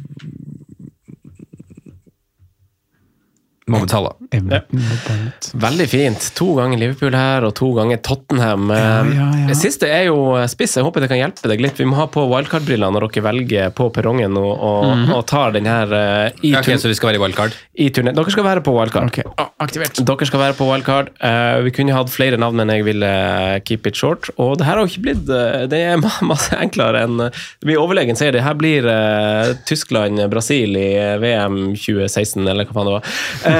Mohamed Salah. Ja. Veldig fint. To ganger Liverpool her, og to ganger Tottenham. Ja, ja, ja. Det siste er jo spiss. Jeg håper det kan hjelpe deg litt. Vi må ha på wildcard-brillene når dere velger på perrongen og, og, mm -hmm. og tar den her uh, i ja, okay, så vi skal være i wildcard? I turné. Dere skal være på wildcard. Okay. Ah, aktivert. Dere skal være på wildcard. Uh, vi kunne hatt flere navn, men jeg ville keep it short. Og det her har jo ikke blitt uh, det er masse enklere enn uh, det blir overlegen sier det. Her blir uh, Tyskland-Brasil i V M tjue seksten, eller hva faen det var. Uh,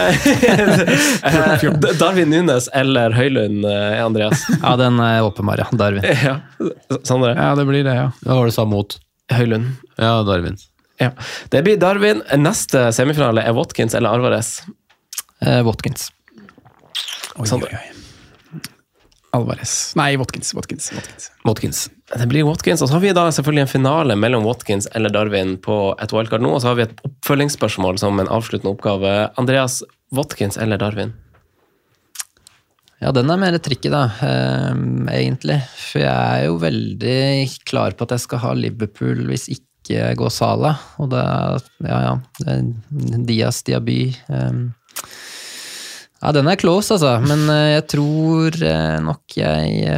Darwin Núñez eller Høylund, Andreas? Ja, den er åpenbar, ja. Darwin. Ja. Sondre? Ja, det blir det, ja. Hva var det sa mot? Høylund. Ja, Darwin. Ja. Det blir Darwin. Neste semifinale er Watkins eller Alvarez? Eh, Watkins. Oi, oi, oi. Alvarez. Nei, Watkins. Watkins. Watkins. Watkins. Det blir Watkins, og så har vi da selvfølgelig en finale mellom Watkins eller Darwin på et wildcard nå, og så har vi et oppfølgingsspørsmål som en avsluttende oppgave. Andreas, Watkins eller Darwin? Ja, den er mer tricky da, eh, egentlig. For jeg er jo veldig klar på at jeg skal ha Liverpool hvis ikke går Salah, og det er, ja, ja, det er Diaz, Diaby... Eh, Ja, den er close, altså, men jeg tror nok jeg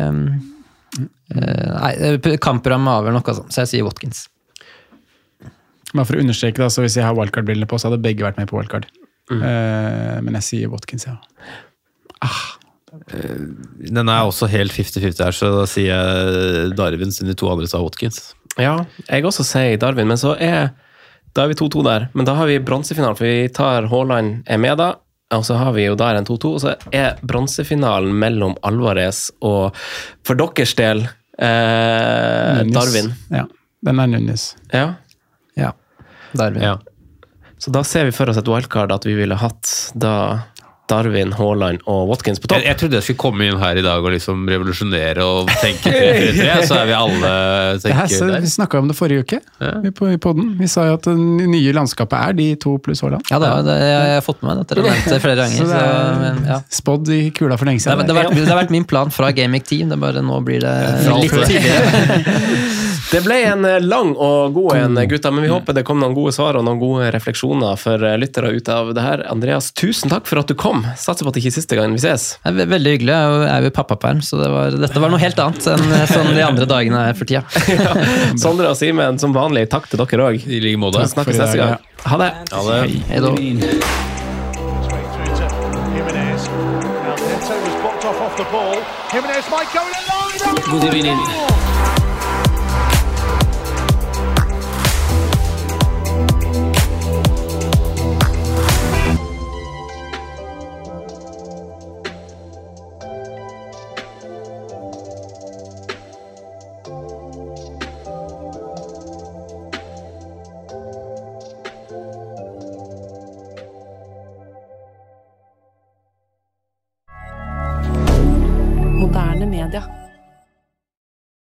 Nei, kampprogrammet avgjør nok, altså, så jeg sier Watkins. Bare for å understreke, da, så hvis jeg har wildcard-brillene på, så hadde begge vært med på wildcard. Mm. Uh, men jeg sier Watkins, ja. Ah. Den er også helt fifty-fifty her, så da sier jeg Darwin, siden de to andre sa Watkins. Ja, jeg også sier Darwin, men så er da er vi to to der. Men da har vi bronsefinalen, for vi tar Haaland er med da, og så har vi jo der en to to, og så er bronsefinalen mellom Alvarez og for deres del eh, Darwin. Ja, den er Nunes. Ja. Ja, Darwin. Ja. Så da ser vi for oss et wildcard at vi ville hatt da Darwin, Haaland og Watkins på topp. Jeg, jeg trodde jeg skulle komme inn her i dag og liksom revolusjonere og tenke tre tre tre, så er vi alle tenker her, så, der. Vi snakket om det forrige uke Ja. vi på, i podden. Vi sa jo at det nye landskapet er de to pluss Haaland. Ja, det, er- det, jeg har fått med meg dette elementet flere ganger. Så Så, det er men, ja. spådd i kula for lenge Det, har- siden. det, har vært, det har vært min plan fra Game Week ti, det er bare nå blir det litt for det. tidligere. Det ble en lang og god en, gutta, men vi håper det kom noen gode svar og noen gode refleksjoner for lyttere ut av det her. Andreas, tusen takk for at du kom. Satser på at det ikke er siste gang vi ses. Det er ve- veldig hyggelig, jeg er jo i pappaperm, så det var, dette var noe helt annet enn sånn de andre dagene er for tida. Ja. Sondre og Simen, som vanlig, takk til dere også. I like måte. Så snakkes For i dag, neste gang. Ha det. Ja, det. Hei da. Through to Jimenez. Now Neto was blocked off off the ball. Jimenez might go in alone. God evening. Moderne media.